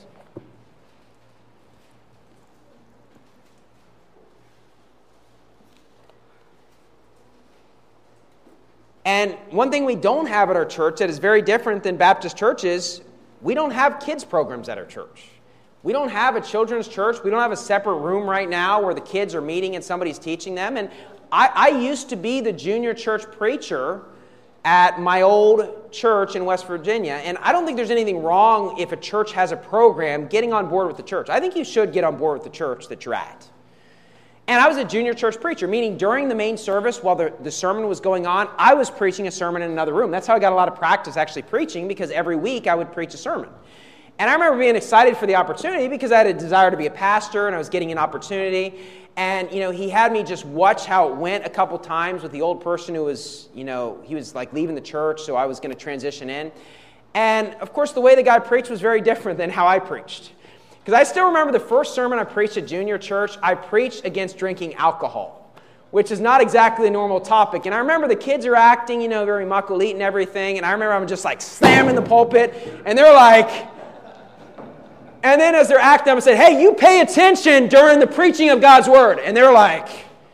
And one thing we don't have at our church that is very different than Baptist churches, we don't have kids programs at our church. We don't have a children's church. We don't have a separate room right now where the kids are meeting and somebody's teaching them. And I used to be the junior church preacher at my old church in West Virginia. And I don't think there's anything wrong if a church has a program getting on board with the church. I think you should get on board with the church that you're at. And I was a junior church preacher, meaning during the main service, while the sermon was going on, I was preaching a sermon in another room. That's how I got a lot of practice actually preaching, because every week I would preach a sermon. And I remember being excited for the opportunity because I had a desire to be a pastor and I was getting an opportunity. And, he had me just watch how it went a couple times with the old person who was, he was like leaving the church, so I was going to transition in. And, of course, the way the guy preached was very different than how I preached. Because I still remember the first sermon I preached at junior church, I preached against drinking alcohol, which is not exactly a normal topic. And I remember the kids are acting, very makulit and everything. And I remember I'm just like slamming the pulpit. And they're like, and then as they're acting, I said, hey, you pay attention during the preaching of God's word. And they're like,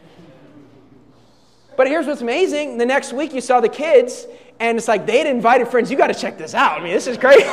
but here's what's amazing. The next week you saw the kids, and it's like they'd invited friends. You got to check this out. I mean, this is great.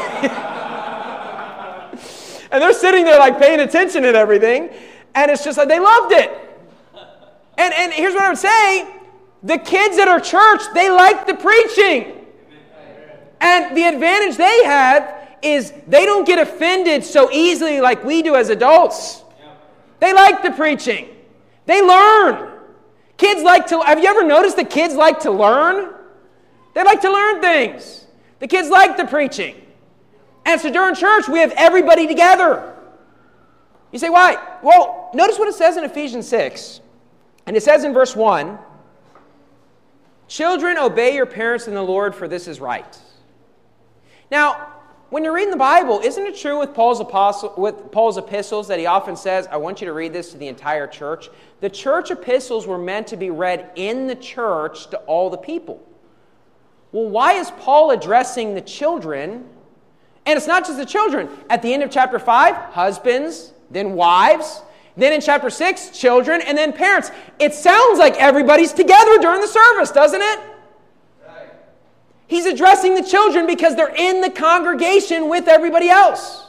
And they're sitting there like paying attention and everything. And it's just like they loved it. And here's what I would say. The kids at our church, they like the preaching. And the advantage they have is they don't get offended so easily like we do as adults. They like the preaching. They learn. Kids like to, have you ever noticed that kids like to learn? They like to learn things. The kids like the preaching. And so during church, we have everybody together. You say, why? Well, notice what it says in Ephesians 6. And it says in verse 1, children, obey your parents in the Lord, for this is right. Now, when you're reading the Bible, isn't it true with Paul's epistles that he often says, I want you to read this to the entire church? The church epistles were meant to be read in the church to all the people. Well, why is Paul addressing the children? And it's not just the children. At the end of chapter 5, husbands, then wives, then in chapter 6, children, and then parents. It sounds like everybody's together during the service, doesn't it? He's addressing the children because they're in the congregation with everybody else.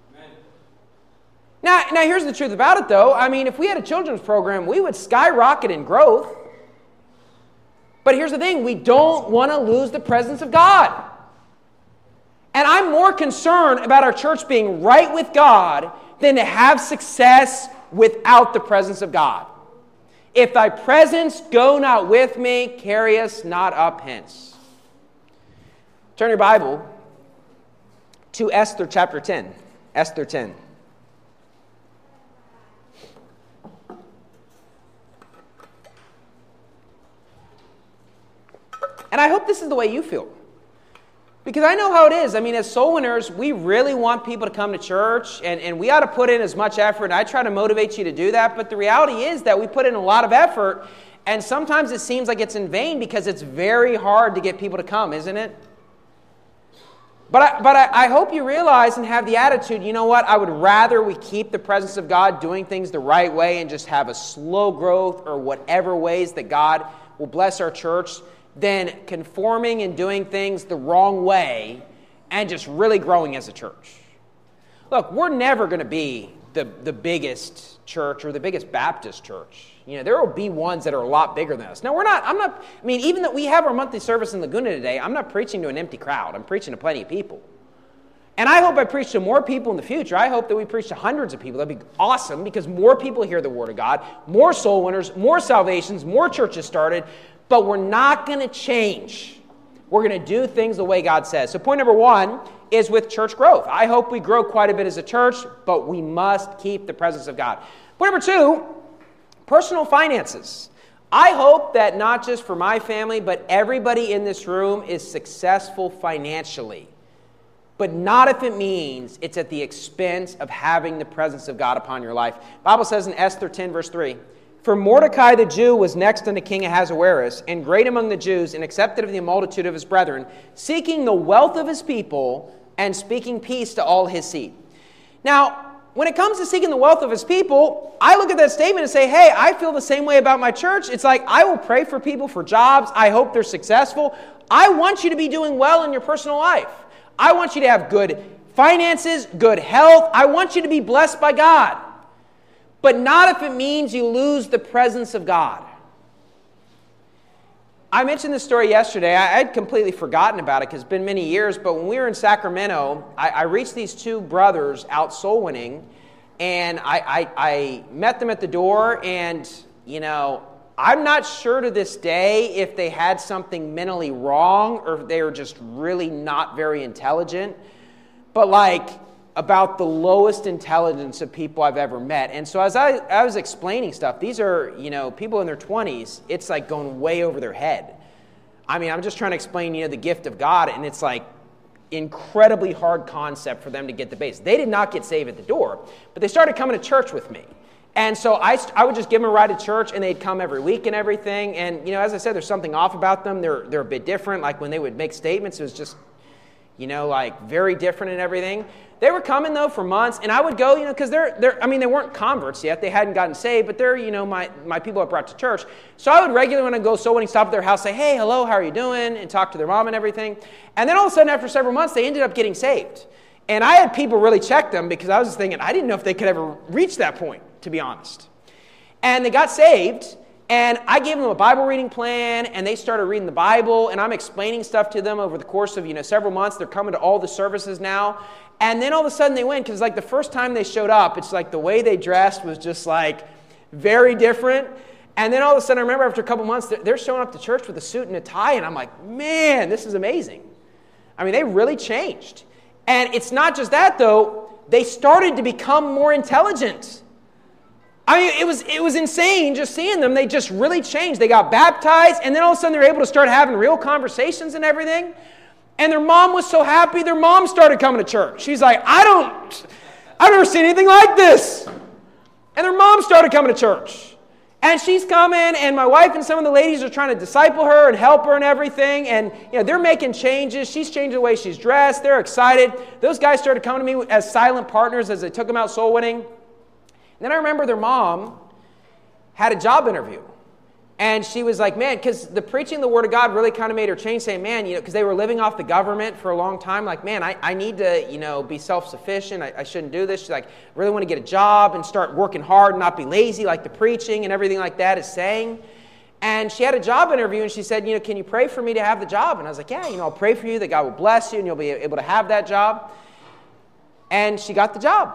Now, here's the truth about it, though. I mean, if we had a children's program, we would skyrocket in growth. But here's the thing. We don't want to lose the presence of God. And I'm more concerned about our church being right with God than to have success without the presence of God. If thy presence go not with me, carry us not up hence. Turn your Bible to Esther chapter 10. Esther 10. And I hope this is the way you feel. Because I know how it is. I mean, as soul winners, we really want people to come to church, and we ought to put in as much effort, and I try to motivate you to do that, but the reality is that we put in a lot of effort, and sometimes it seems like it's in vain because it's very hard to get people to come, isn't it? But I hope you realize and have the attitude, you know what, I would rather we keep the presence of God doing things the right way and just have a slow growth or whatever ways that God will bless our church than conforming and doing things the wrong way and just really growing as a church. Look, we're never going to be the biggest church or the biggest Baptist church. You know, there will be ones that are a lot bigger than us. Now, even though we have our monthly service in Laguna today, I'm not preaching to an empty crowd. I'm preaching to plenty of people. And I hope I preach to more people in the future. I hope that we preach to hundreds of people. That'd be awesome because more people hear the Word of God, more soul winners, more salvations, more churches started. But we're not going to change. We're going to do things the way God says. So point number 1 is with church growth. I hope we grow quite a bit as a church, but we must keep the presence of God. Point number 2, personal finances. I hope that not just for my family, but everybody in this room is successful financially. But not if it means it's at the expense of having the presence of God upon your life. The Bible says in Esther 10, verse 3, for Mordecai the Jew was next unto King Ahasuerus, and great among the Jews, and accepted of the multitude of his brethren, seeking the wealth of his people, and speaking peace to all his seed. Now, when it comes to seeking the wealth of his people, I look at that statement and say, hey, I feel the same way about my church. It's like I will pray for people for jobs. I hope they're successful. I want you to be doing well in your personal life. I want you to have good finances, good health. I want you to be blessed by God. But not if it means you lose the presence of God. I mentioned this story yesterday. I had completely forgotten about it because it's been many years. But when we were in Sacramento, I reached these 2 brothers out soul winning. And I met them at the door. And, you know, I'm not sure to this day if they had something mentally wrong or if they were just really not very intelligent. But, like, about the lowest intelligence of people I've ever met. And so as I was explaining stuff, these are, people in their 20s, it's like going way over their head. I mean, I'm just trying to explain, the gift of God, and it's like incredibly hard concept for them to get the base. They did not get saved at the door, but they started coming to church with me. And so I would just give them a ride to church, and they'd come every week and everything. And, as I said, there's something off about them. They're a bit different. Like when they would make statements, it was just, like very different and everything. They were coming, though, for months, and I would go, because they weren't converts yet. They hadn't gotten saved, but they're, my people I brought to church. So I would regularly, when I go soul winning, stop at their house, say, hey, hello, how are you doing, and talk to their mom and everything. And then all of a sudden, after several months, they ended up getting saved. And I had people really check them because I was just thinking, I didn't know if they could ever reach that point, to be honest. And they got saved, and I gave them a Bible reading plan, and they started reading the Bible, and I'm explaining stuff to them over the course of, several months. They're coming to all the services now. And then all of a sudden they went, because like the first time they showed up, it's like the way they dressed was just like very different. And then all of a sudden, I remember after a couple months, they're showing up to church with a suit and a tie, and I'm like, man, this is amazing. I mean, they really changed. And it's not just that, though. They started to become more intelligent. I mean, it was insane just seeing them. They just really changed. They got baptized, and then all of a sudden they're able to start having real conversations and everything. And their mom was so happy, their mom started coming to church. She's like, I've never seen anything like this. And their mom started coming to church. And she's coming, and my wife and some of the ladies are trying to disciple her and help her and everything. And they're making changes. She's changing the way she's dressed. They're excited. Those guys started coming to me as silent partners as they took them out soul winning. And then I remember their mom had a job interview. And she was like, man, because the preaching of the Word of God really kind of made her change, saying, man, because they were living off the government for a long time, like, man, I need to, be self-sufficient. I shouldn't do this. She's like, I really want to get a job and start working hard and not be lazy like the preaching and everything like that is saying. And she had a job interview, and she said, can you pray for me to have the job? And I was like, yeah, I'll pray for you that God will bless you and you'll be able to have that job. And she got the job.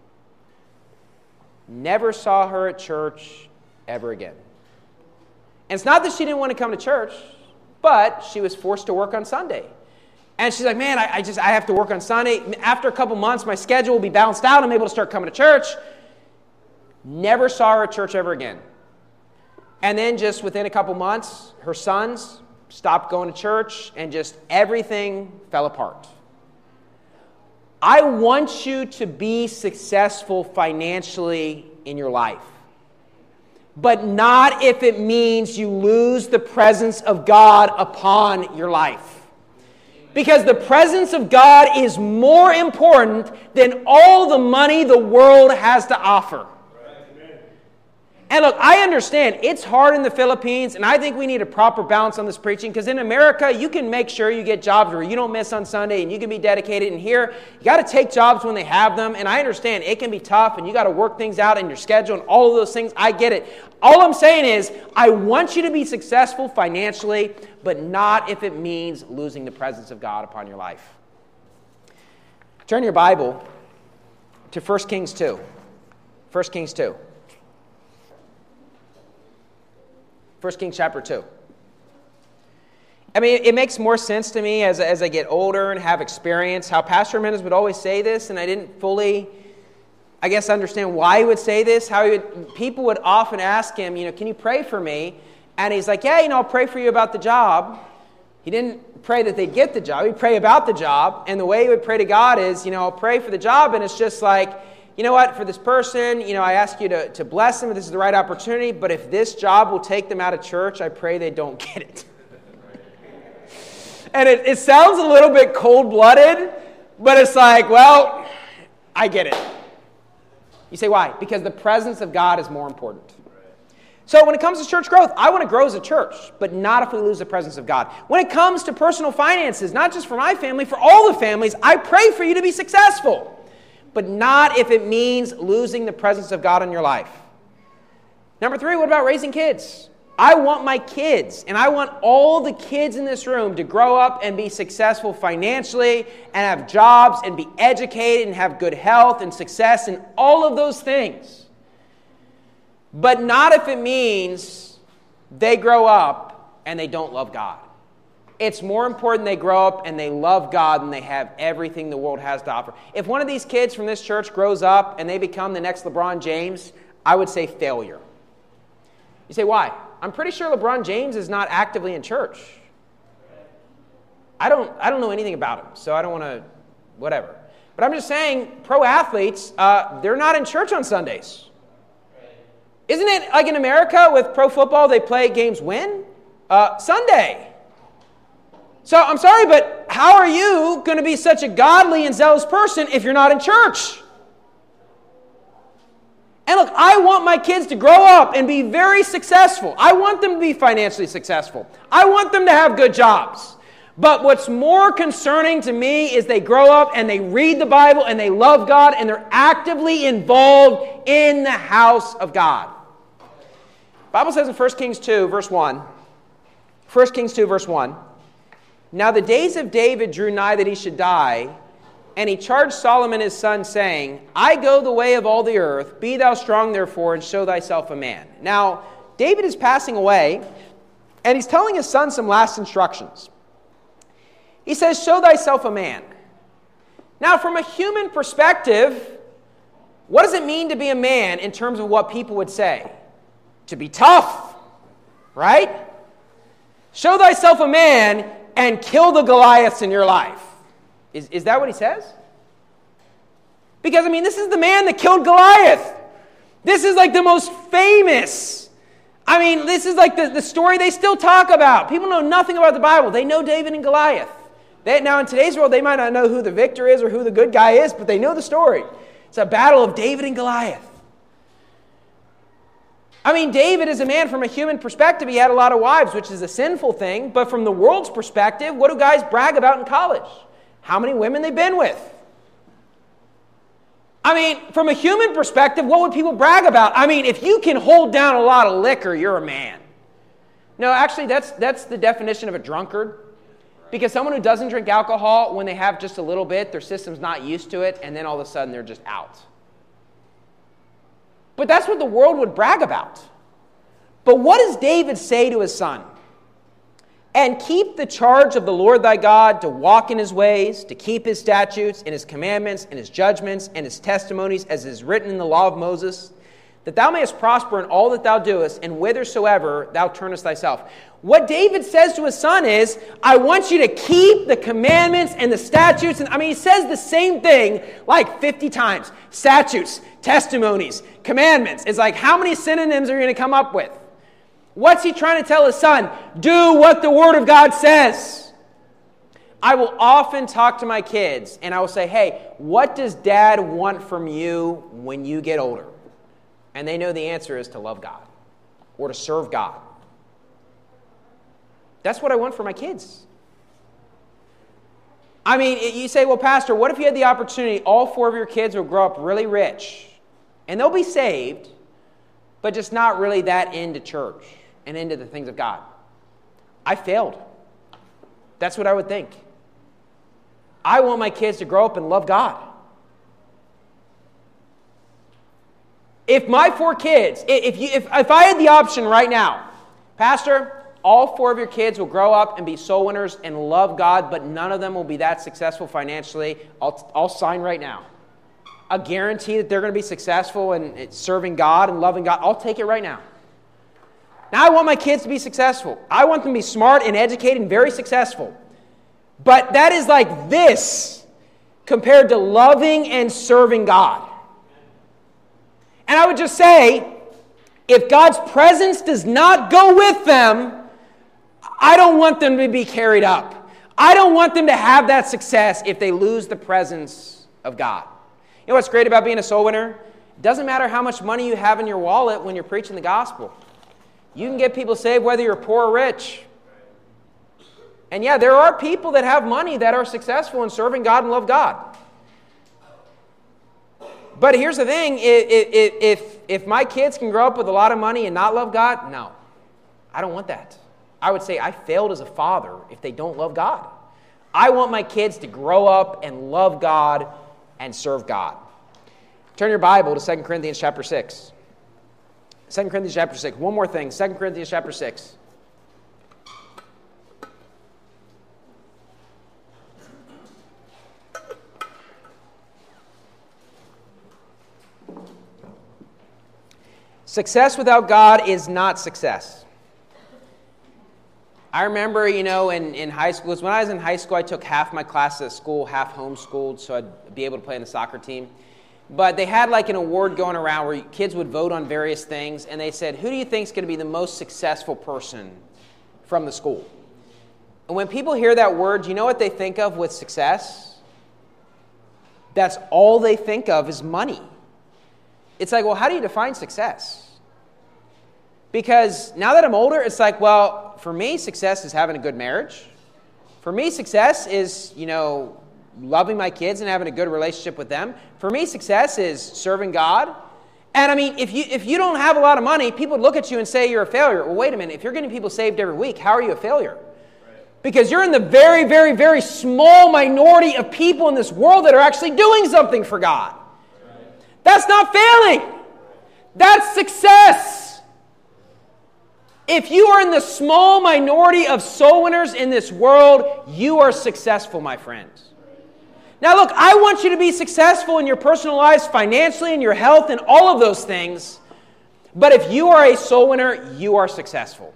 Never saw her at church ever again. And it's not that she didn't want to come to church, but she was forced to work on Sunday. And she's like, man, I have to work on Sunday. After a couple months, my schedule will be balanced out. I'm able to start coming to church. Never saw her at church ever again. And then just within a couple months, her sons stopped going to church, and just everything fell apart. I want you to be successful financially in your life, but not if it means you lose the presence of God upon your life. Because the presence of God is more important than all the money the world has to offer. And look, I understand it's hard in the Philippines, and I think we need a proper balance on this preaching, because in America, you can make sure you get jobs where you don't miss on Sunday, and you can be dedicated. And here, you got to take jobs when they have them, and I understand it can be tough, and you got to work things out in your schedule and all of those things. I get it. All I'm saying is, I want you to be successful financially, but not if it means losing the presence of God upon your life. Turn your Bible to 1 Kings 2. 1 Kings 2. 1 Kings chapter 2. I mean, it makes more sense to me as I get older and have experience how Pastor Mendes would always say this, and I didn't fully, understand why he would say this. People would often ask him, can you pray for me? And he's like, yeah, I'll pray for you about the job. He didn't pray that they'd get the job. He'd pray about the job. And the way he would pray to God is, I'll pray for the job, and it's just like, you know what, for this person, I ask you to bless them if this is the right opportunity, but if this job will take them out of church, I pray they don't get it. And it sounds a little bit cold-blooded, but it's like, well, I get it. You say, why? Because the presence of God is more important. So when it comes to church growth, I want to grow as a church, but not if we lose the presence of God. When it comes to personal finances, not just for my family, for all the families, I pray for you to be successful, but not if it means losing the presence of God in your life. Number 3, what about raising kids? I want my kids, and I want all the kids in this room to grow up and be successful financially and have jobs and be educated and have good health and success and all of those things. But not if it means they grow up and they don't love God. It's more important they grow up and they love God and they have everything the world has to offer. If one of these kids from this church grows up and they become the next LeBron James, I would say failure. You say, why? I'm pretty sure LeBron James is not actively in church. I don't know anything about him, so I don't want to, whatever. But I'm just saying, pro athletes, they're not in church on Sundays. Isn't it like in America with pro football, they play games when? Sunday. So I'm sorry, but how are you going to be such a godly and zealous person if you're not in church? And look, I want my kids to grow up and be very successful. I want them to be financially successful. I want them to have good jobs. But what's more concerning to me is they grow up and they read the Bible and they love God and they're actively involved in the house of God. The Bible says in 1 Kings 2, verse 1, 1 Kings 2, verse 1, now the days of David drew nigh that he should die, and he charged Solomon his son, saying, I go the way of all the earth, be thou strong therefore, and show thyself a man. Now, David is passing away, and he's telling his son some last instructions. He says, show thyself a man. Now, from a human perspective, what does it mean to be a man in terms of what people would say? To be tough, right? Show thyself a man and kill the Goliaths in your life. Is that what he says? Because, I mean, this is the man that killed Goliath. This is like the most famous. I mean, this is like the story they still talk about. People know nothing about the Bible. They know David and Goliath. Now, in today's world, they might not know who the victor is or who the good guy is, but they know the story. It's a battle of David and Goliath. I mean, David is a man from a human perspective. He had a lot of wives, which is a sinful thing. But from the world's perspective, what do guys brag about in college? How many women they've been with. I mean, from a human perspective, what would people brag about? I mean, if you can hold down a lot of liquor, you're a man. No, actually, that's the definition of a drunkard. Because someone who doesn't drink alcohol, when they have just a little bit, their system's not used to it, and then all of a sudden they're just out. But that's what the world would brag about. But what does David say to his son? And keep the charge of the Lord thy God, to walk in his ways, to keep his statutes and his commandments and his judgments and his testimonies, as is written in the law of Moses, that thou mayest prosper in all that thou doest, and whithersoever thou turnest thyself. What David says to his son is, I want you to keep the commandments and the statutes. And I mean, he says the same thing like 50 times. Statutes, testimonies, commandments. It's like, how many synonyms are you going to come up with? What's he trying to tell his son? Do what the Word of God says. I will often talk to my kids and I will say, hey, what does Dad want from you when you get older? And they know the answer is to love God or to serve God. That's what I want for my kids. I mean, you say, well, Pastor, what if you had the opportunity, all 4 of your kids will grow up really rich, and they'll be saved, but just not really that into church and into the things of God? I failed. That's what I would think. I want my kids to grow up and love God. If my 4 kids, if I had the option right now, Pastor, all 4 of your kids will grow up and be soul winners and love God, but none of them will be that successful financially, I'll sign right now. A guarantee that they're going to be successful in serving God and loving God, I'll take it right now. Now I want my kids to be successful. I want them to be smart and educated and very successful. But that is like this compared to loving and serving God. And I would just say, if God's presence does not go with them, I don't want them to be carried up. I don't want them to have that success if they lose the presence of God. You know what's great about being a soul winner? It doesn't matter how much money you have in your wallet when you're preaching the gospel. You can get people saved whether you're poor or rich. And yeah, there are people that have money that are successful in serving God and love God. But here's the thing, if my kids can grow up with a lot of money and not love God, no, I don't want that. I would say I failed as a father if they don't love God. I want my kids to grow up and love God and serve God. Turn your Bible to 2 Corinthians chapter 6. 2 Corinthians chapter 6. One more thing, 2 Corinthians chapter 6. Success without God is not success. I remember, in high school, when I was in high school, I took half my classes at school, half homeschooled, so I'd be able to play in the soccer team. But they had like an award going around where kids would vote on various things, and they said, who do you think is going to be the most successful person from the school? And when people hear that word, you know what they think of with success? That's all they think of is money. It's like, well, how do you define success? Because now that I'm older, it's like, well, for me, success is having a good marriage. For me, success is, loving my kids and having a good relationship with them. For me, success is serving God. And I mean, if you don't have a lot of money, people would look at you and say you're a failure. Well, wait a minute. If you're getting people saved every week, how are you a failure? Because you're in the very, very, very small minority of people in this world that are actually doing something for God. That's not failing. That's success. If you are in the small minority of soul winners in this world, you are successful, my friends. Now look, I want you to be successful in your personal lives, financially, in your health, and all of those things. But if you are a soul winner, you are successful.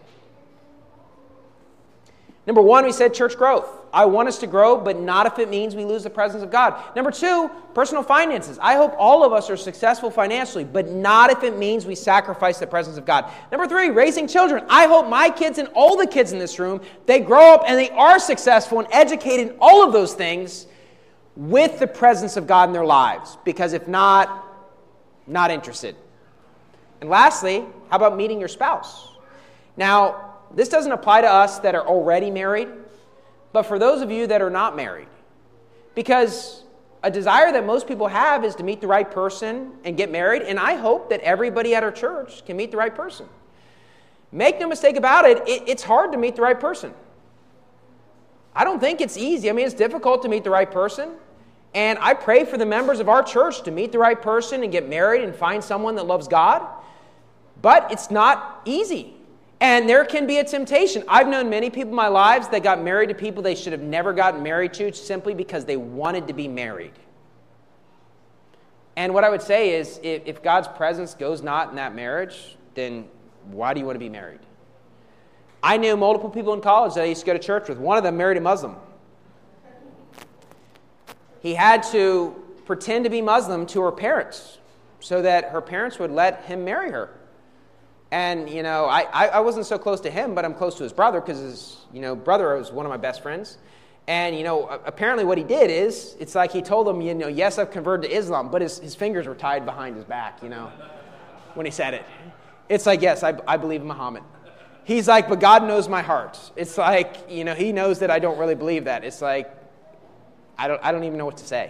Number one, we said church growth. I want us to grow, but not if it means we lose the presence of God. Number two, personal finances. I hope all of us are successful financially, but not if it means we sacrifice the presence of God. Number three, raising children. I hope my kids and all the kids in this room, they grow up and they are successful and educated in all of those things with the presence of God in their lives. Because if not interested. And lastly, how about meeting your spouse? Now, this doesn't apply to us that are already married, but for those of you that are not married. Because a desire that most people have is to meet the right person and get married, and I hope that everybody at our church can meet the right person. Make no mistake about it, it's hard to meet the right person. I don't think it's easy. I mean, it's difficult to meet the right person. And I pray for the members of our church to meet the right person and get married and find someone that loves God. But it's not easy. And there can be a temptation. I've known many people in my lives that got married to people they should have never gotten married to simply because they wanted to be married. And what I would say is, if God's presence goes not in that marriage, then why do you want to be married? I knew multiple people in college that I used to go to church with. One of them married a Muslim. He had to pretend to be Muslim to her parents so that her parents would let him marry her. And, I wasn't so close to him, but I'm close to his brother because his, brother was one of my best friends. And, apparently what he did is, it's like he told him, yes, I've converted to Islam, but his fingers were tied behind his back, when he said it. It's like, yes, I believe in Muhammad. He's like, but God knows my heart. It's like, he knows that I don't really believe that. It's like, I don't even know what to say.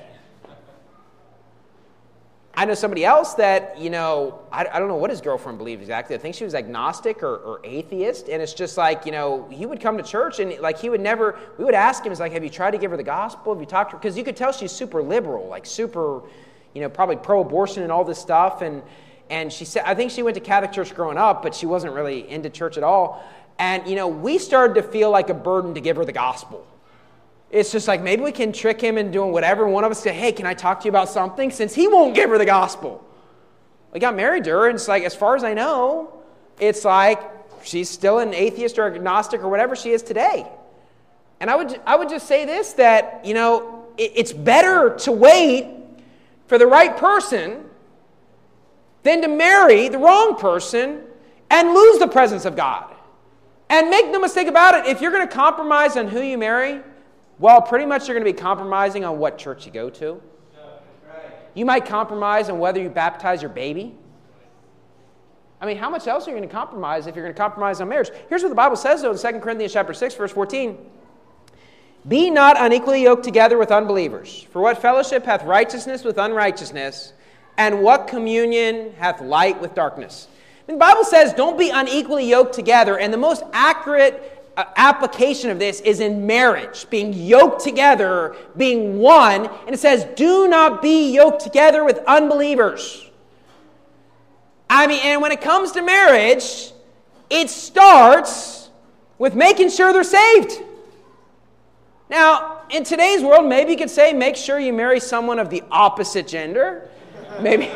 I know somebody else that, I don't know what his girlfriend believed exactly. I think she was agnostic or atheist. And it's just like, he would come to church and like we would ask him, it's like, have you tried to give her the gospel? Have you talked to her? Because you could tell she's super liberal, like super, probably pro-abortion and all this stuff. And she said, I think she went to Catholic church growing up, but she wasn't really into church at all. And, we started to feel like a burden to give her the gospel. It's just like, maybe we can trick him into doing whatever. One of us say, hey, can I talk to you about something? Since he won't give her the gospel. We got married to her, and it's like, as far as I know, it's like she's still an atheist or agnostic or whatever she is today. And I would just say this, that, it's better to wait for the right person than to marry the wrong person and lose the presence of God. And make no mistake about it, if you're going to compromise on who you marry, well, pretty much you're going to be compromising on what church you go to. You might compromise on whether you baptize your baby. I mean, how much else are you going to compromise if you're going to compromise on marriage? Here's what the Bible says, though, in 2 Corinthians chapter 6, verse 14. Be not unequally yoked together with unbelievers. For what fellowship hath righteousness with unrighteousness? And what communion hath light with darkness? And the Bible says don't be unequally yoked together. And the most accurate application of this is in marriage, being yoked together, being one. And it says, do not be yoked together with unbelievers. I mean, and when it comes to marriage, it starts with making sure they're saved. Now, in today's world, maybe you could say, make sure you marry someone of the opposite gender. Maybe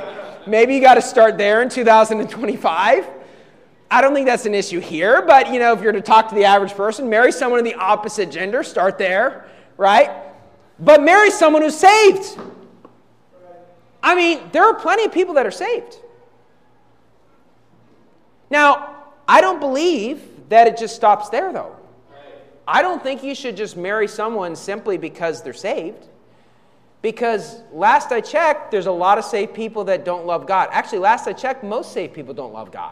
maybe you got to start there in 2025. I don't think that's an issue here, but if you're to talk to the average person, marry someone of the opposite gender, start there, right? But marry someone who's saved. I mean, there are plenty of people that are saved. Now, I don't believe that it just stops there, though. I don't think you should just marry someone simply because they're saved. Because last I checked, there's a lot of saved people that don't love God. Actually, last I checked, most saved people don't love God.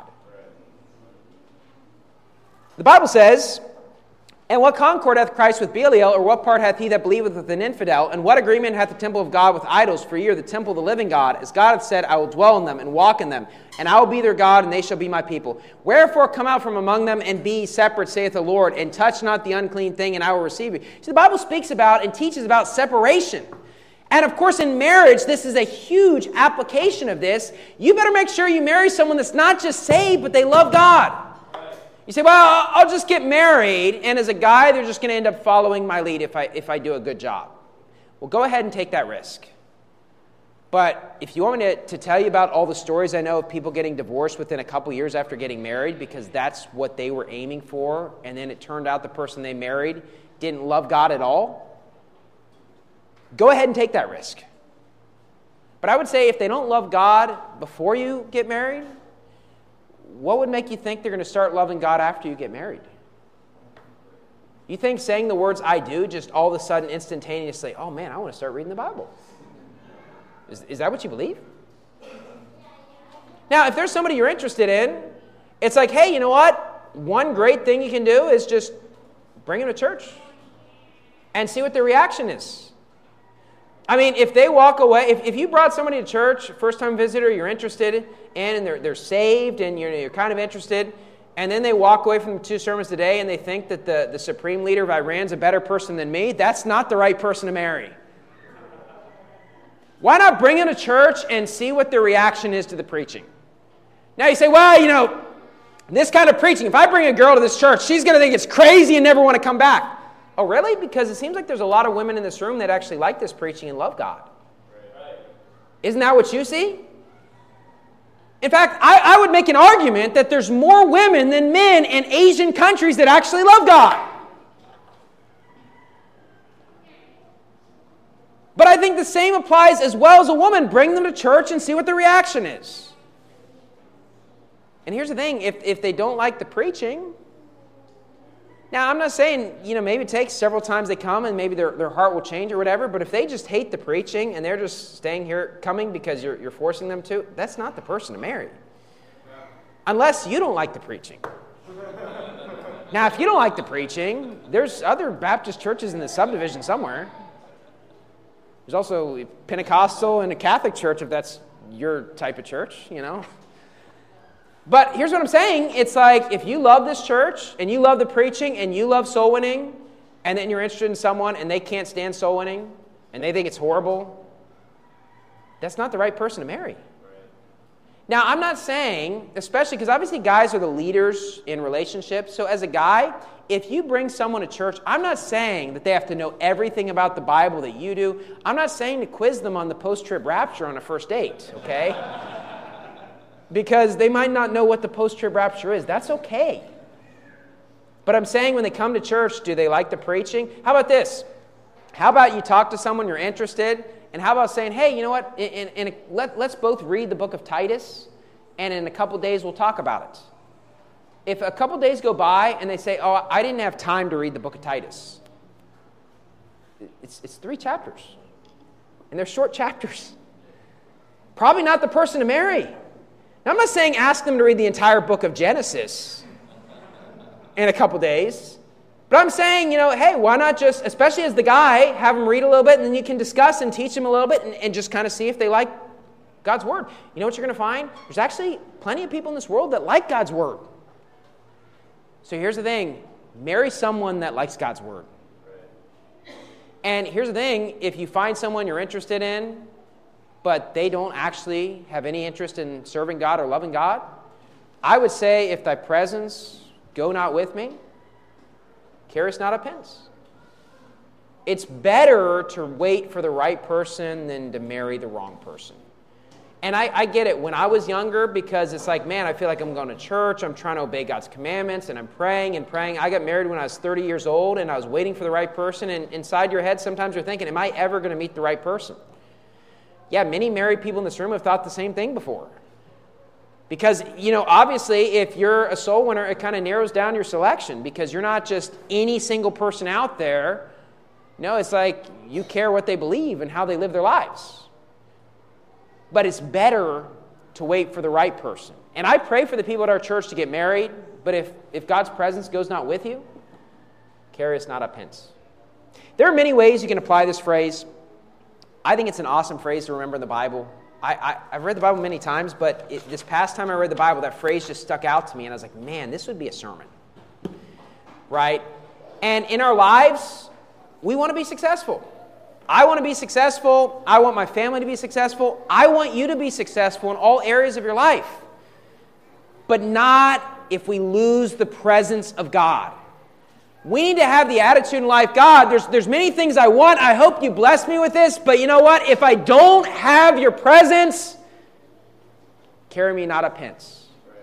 The Bible says, "And what concord hath Christ with Belial, or what part hath he that believeth with an infidel? And what agreement hath the temple of God with idols? For ye are the temple of the living God. As God hath said, I will dwell in them and walk in them, and I will be their God, and they shall be my people. Wherefore come out from among them, and be separate, saith the Lord, and touch not the unclean thing, and I will receive you." See, the Bible speaks about and teaches about separation. And of course, in marriage, this is a huge application of this. You better make sure you marry someone that's not just saved, but they love God. You say, well, I'll just get married, and as a guy, they're just going to end up following my lead if I do a good job. Well, go ahead and take that risk. But if you want me to tell you about all the stories I know of people getting divorced within a couple years after getting married because that's what they were aiming for, and then it turned out the person they married didn't love God at all, go ahead and take that risk. But I would say if they don't love God before you get married, what would make you think they're going to start loving God after you get married? You think saying the words "I do" just all of a sudden instantaneously, oh man, I want to start reading the Bible. Is that what you believe? Now, if there's somebody you're interested in, it's like, hey, you know what? One great thing you can do is just bring them to church and see what their reaction is. I mean, if they walk away, if you brought somebody to church, first-time visitor, you're interested in, and they're saved, and you're kind of interested, and then they walk away from the 2 sermons today, and they think that the supreme leader of Iran's a better person than me, that's not the right person to marry. Why not bring them to church and see what their reaction is to the preaching? Now you say, well, this kind of preaching, if I bring a girl to this church, she's going to think it's crazy and never want to come back. Oh, really? Because it seems like there's a lot of women in this room that actually like this preaching and love God. Isn't that what you see? In fact, I would make an argument that there's more women than men in Asian countries that actually love God. But I think the same applies as well as a woman. Bring them to church and see what the reaction is. And here's the thing, if they don't like the preaching, now I'm not saying, maybe it takes several times they come and maybe their heart will change or whatever, but if they just hate the preaching and they're just staying here, coming because you're forcing them to, that's not the person to marry. Unless you don't like the preaching. Now, if you don't like the preaching, there's other Baptist churches in the subdivision somewhere. There's also a Pentecostal and a Catholic church if that's your type of church, But here's what I'm saying. It's like if you love this church and you love the preaching and you love soul winning and then you're interested in someone and they can't stand soul winning and they think it's horrible, that's not the right person to marry. Now, I'm not saying, especially because obviously guys are the leaders in relationships. So as a guy, if you bring someone to church, I'm not saying that they have to know everything about the Bible that you do. I'm not saying to quiz them on the post-trib rapture on a first date, okay? Because they might not know what the post-trib rapture is. That's okay. But I'm saying when they come to church, do they like the preaching? How about this? How about you talk to someone you're interested, and how about saying, hey, you know what? Let's both read the book of Titus, and in a couple days we'll talk about it. If a couple days go by and they say, oh, I didn't have time to read the book of Titus. It's 3 chapters. And they're short chapters. Probably not the person to marry. Now, I'm not saying ask them to read the entire book of Genesis in a couple days. But I'm saying, hey, why not just, especially as the guy, have them read a little bit, and then you can discuss and teach them a little bit and just kind of see if they like God's Word. You know what you're going to find? There's actually plenty of people in this world that like God's Word. So here's the thing. Marry someone that likes God's Word. And here's the thing. If you find someone you're interested in, but they don't actually have any interest in serving God or loving God, I would say, if thy presence go not with me, carry us not a pence. It's better to wait for the right person than to marry the wrong person. And I get it when I was younger, because it's like, man, I feel like I'm going to church, I'm trying to obey God's commandments, and I'm praying and praying. I got married when I was 30 years old, and I was waiting for the right person, and inside your head sometimes you're thinking, am I ever going to meet the right person? Yeah, many married people in this room have thought the same thing before. Because, obviously, if you're a soul winner, it kind of narrows down your selection, because you're not just any single person out there. No, it's like you care what they believe and how they live their lives. But it's better to wait for the right person. And I pray for the people at our church to get married, but if God's presence goes not with you, carry us not up hence. There are many ways you can apply this phrase. I think it's an awesome phrase to remember in the Bible. I've read the Bible many times, but this past time I read the Bible, that phrase just stuck out to me, and I was like, man, this would be a sermon. Right? And in our lives, we want to be successful. I want to be successful. I want my family to be successful. I want you to be successful in all areas of your life. But not if we lose the presence of God. We need to have the attitude in life, God, there's many things I want. I hope you bless me with this. But you know what? If I don't have your presence, carry me not up hence.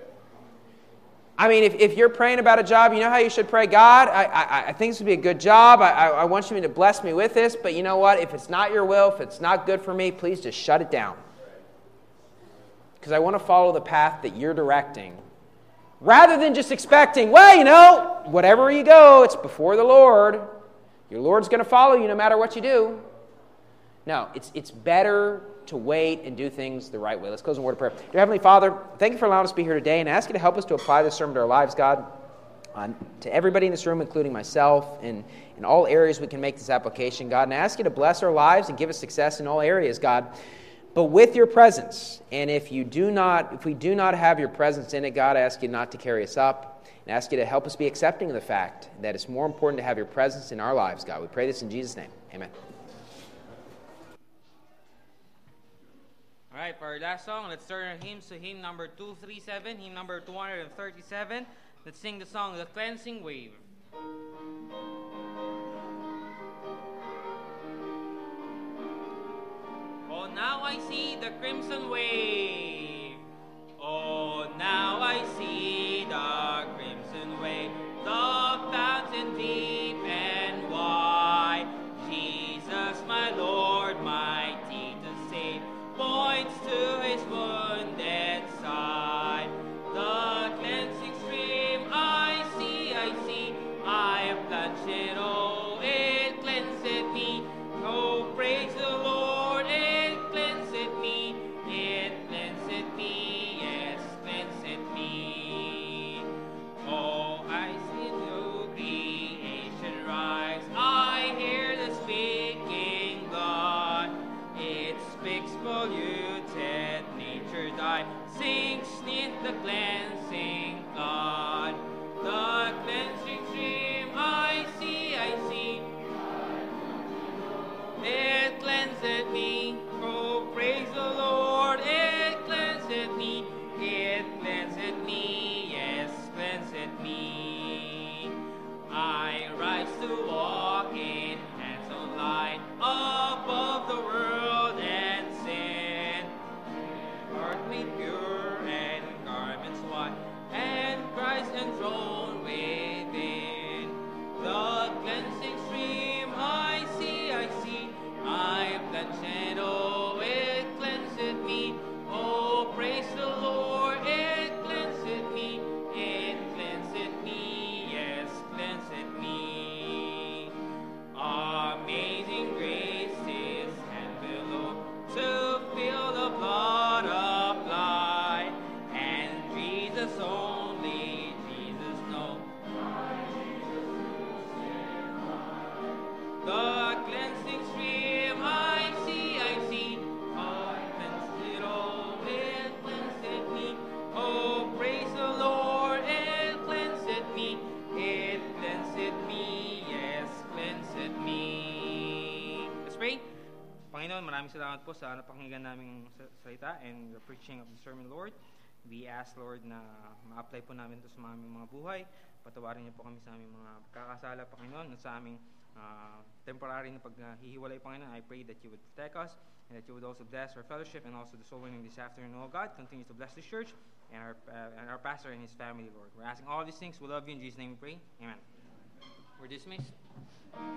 I mean, if you're praying about a job, you know how you should pray, God, I think this would be a good job. I want you to bless me with this. But you know what? If it's not your will, if it's not good for me, please just shut it down. Because I want to follow the path that you're directing. Rather than just expecting, well, whatever you go, it's before the Lord. Your Lord's going to follow you no matter what you do. No, it's better to wait and do things the right way. Let's close in a word of prayer. Dear Heavenly Father, thank you for allowing us to be here today, and I ask you to help us to apply this sermon to our lives, God. To everybody in this room, including myself, and in all areas we can make this application, God. And I ask you to bless our lives and give us success in all areas, God. But with your presence, and if we do not have your presence in it, God, I ask you not to carry us up, and I ask you to help us be accepting of the fact that it's more important to have your presence in our lives, God. We pray this in Jesus' name. Amen. All right, for our last song, let's turn our hymns to hymn number 237, hymn number 237. Let's sing the song, The Cleansing Wave. Oh, now I see the crimson wave. Oh, now I see the crimson wave. The fountain deep and wide. Jesus, my Lord, mighty to save, points to his wounded side. The cleansing stream I see, I have plunged it, oh, it cleanseth me. Oh, praise the Lord, it cleanseth me, yes, cleanseth me. Oh, I see new creation rise, I hear the speaking God. It speaks polluted nature die, sinks neath the cleansing God. The cleansing stream I see, it cleanseth me. Oh, praise the Lord, it cleanseth me, yes, cleanseth me. I rise to walk in hands of light, above the world and sin. Heart made pure and garments white, and Christ enthroned within. The cleansing stream I see, I am cleansed, oh, it cleanseth me. Oh, praise the Lord, it cleanseth me, yes, cleanseth me. Amazing grace is hand below to feel the blood applied, and Jesus only, Jesus knows. The cleansing stream I see, I cleansed it, oh, it cleanseth me. Oh, praise the Lord, it cleanseth me, yes, cleanseth me. Let's pray. Panginoon, maraming salamat po sa napakinggan naming salita and the preaching of the sermon, Lord. We ask, Lord, na ma-apply po namin ito sa aming mga buhay. Patawarin niyo po kami sa aming mga pagkakasala, Panginoon, at sa aming temporary na paghihiwalay, Panginoon. I pray that you would protect us and that you would also bless our fellowship and also the soul winning this afternoon, oh God. Continue to bless this church and our pastor and his family, Lord. We're asking all these things. We love you. In Jesus' name we pray. Amen. We're dismissed.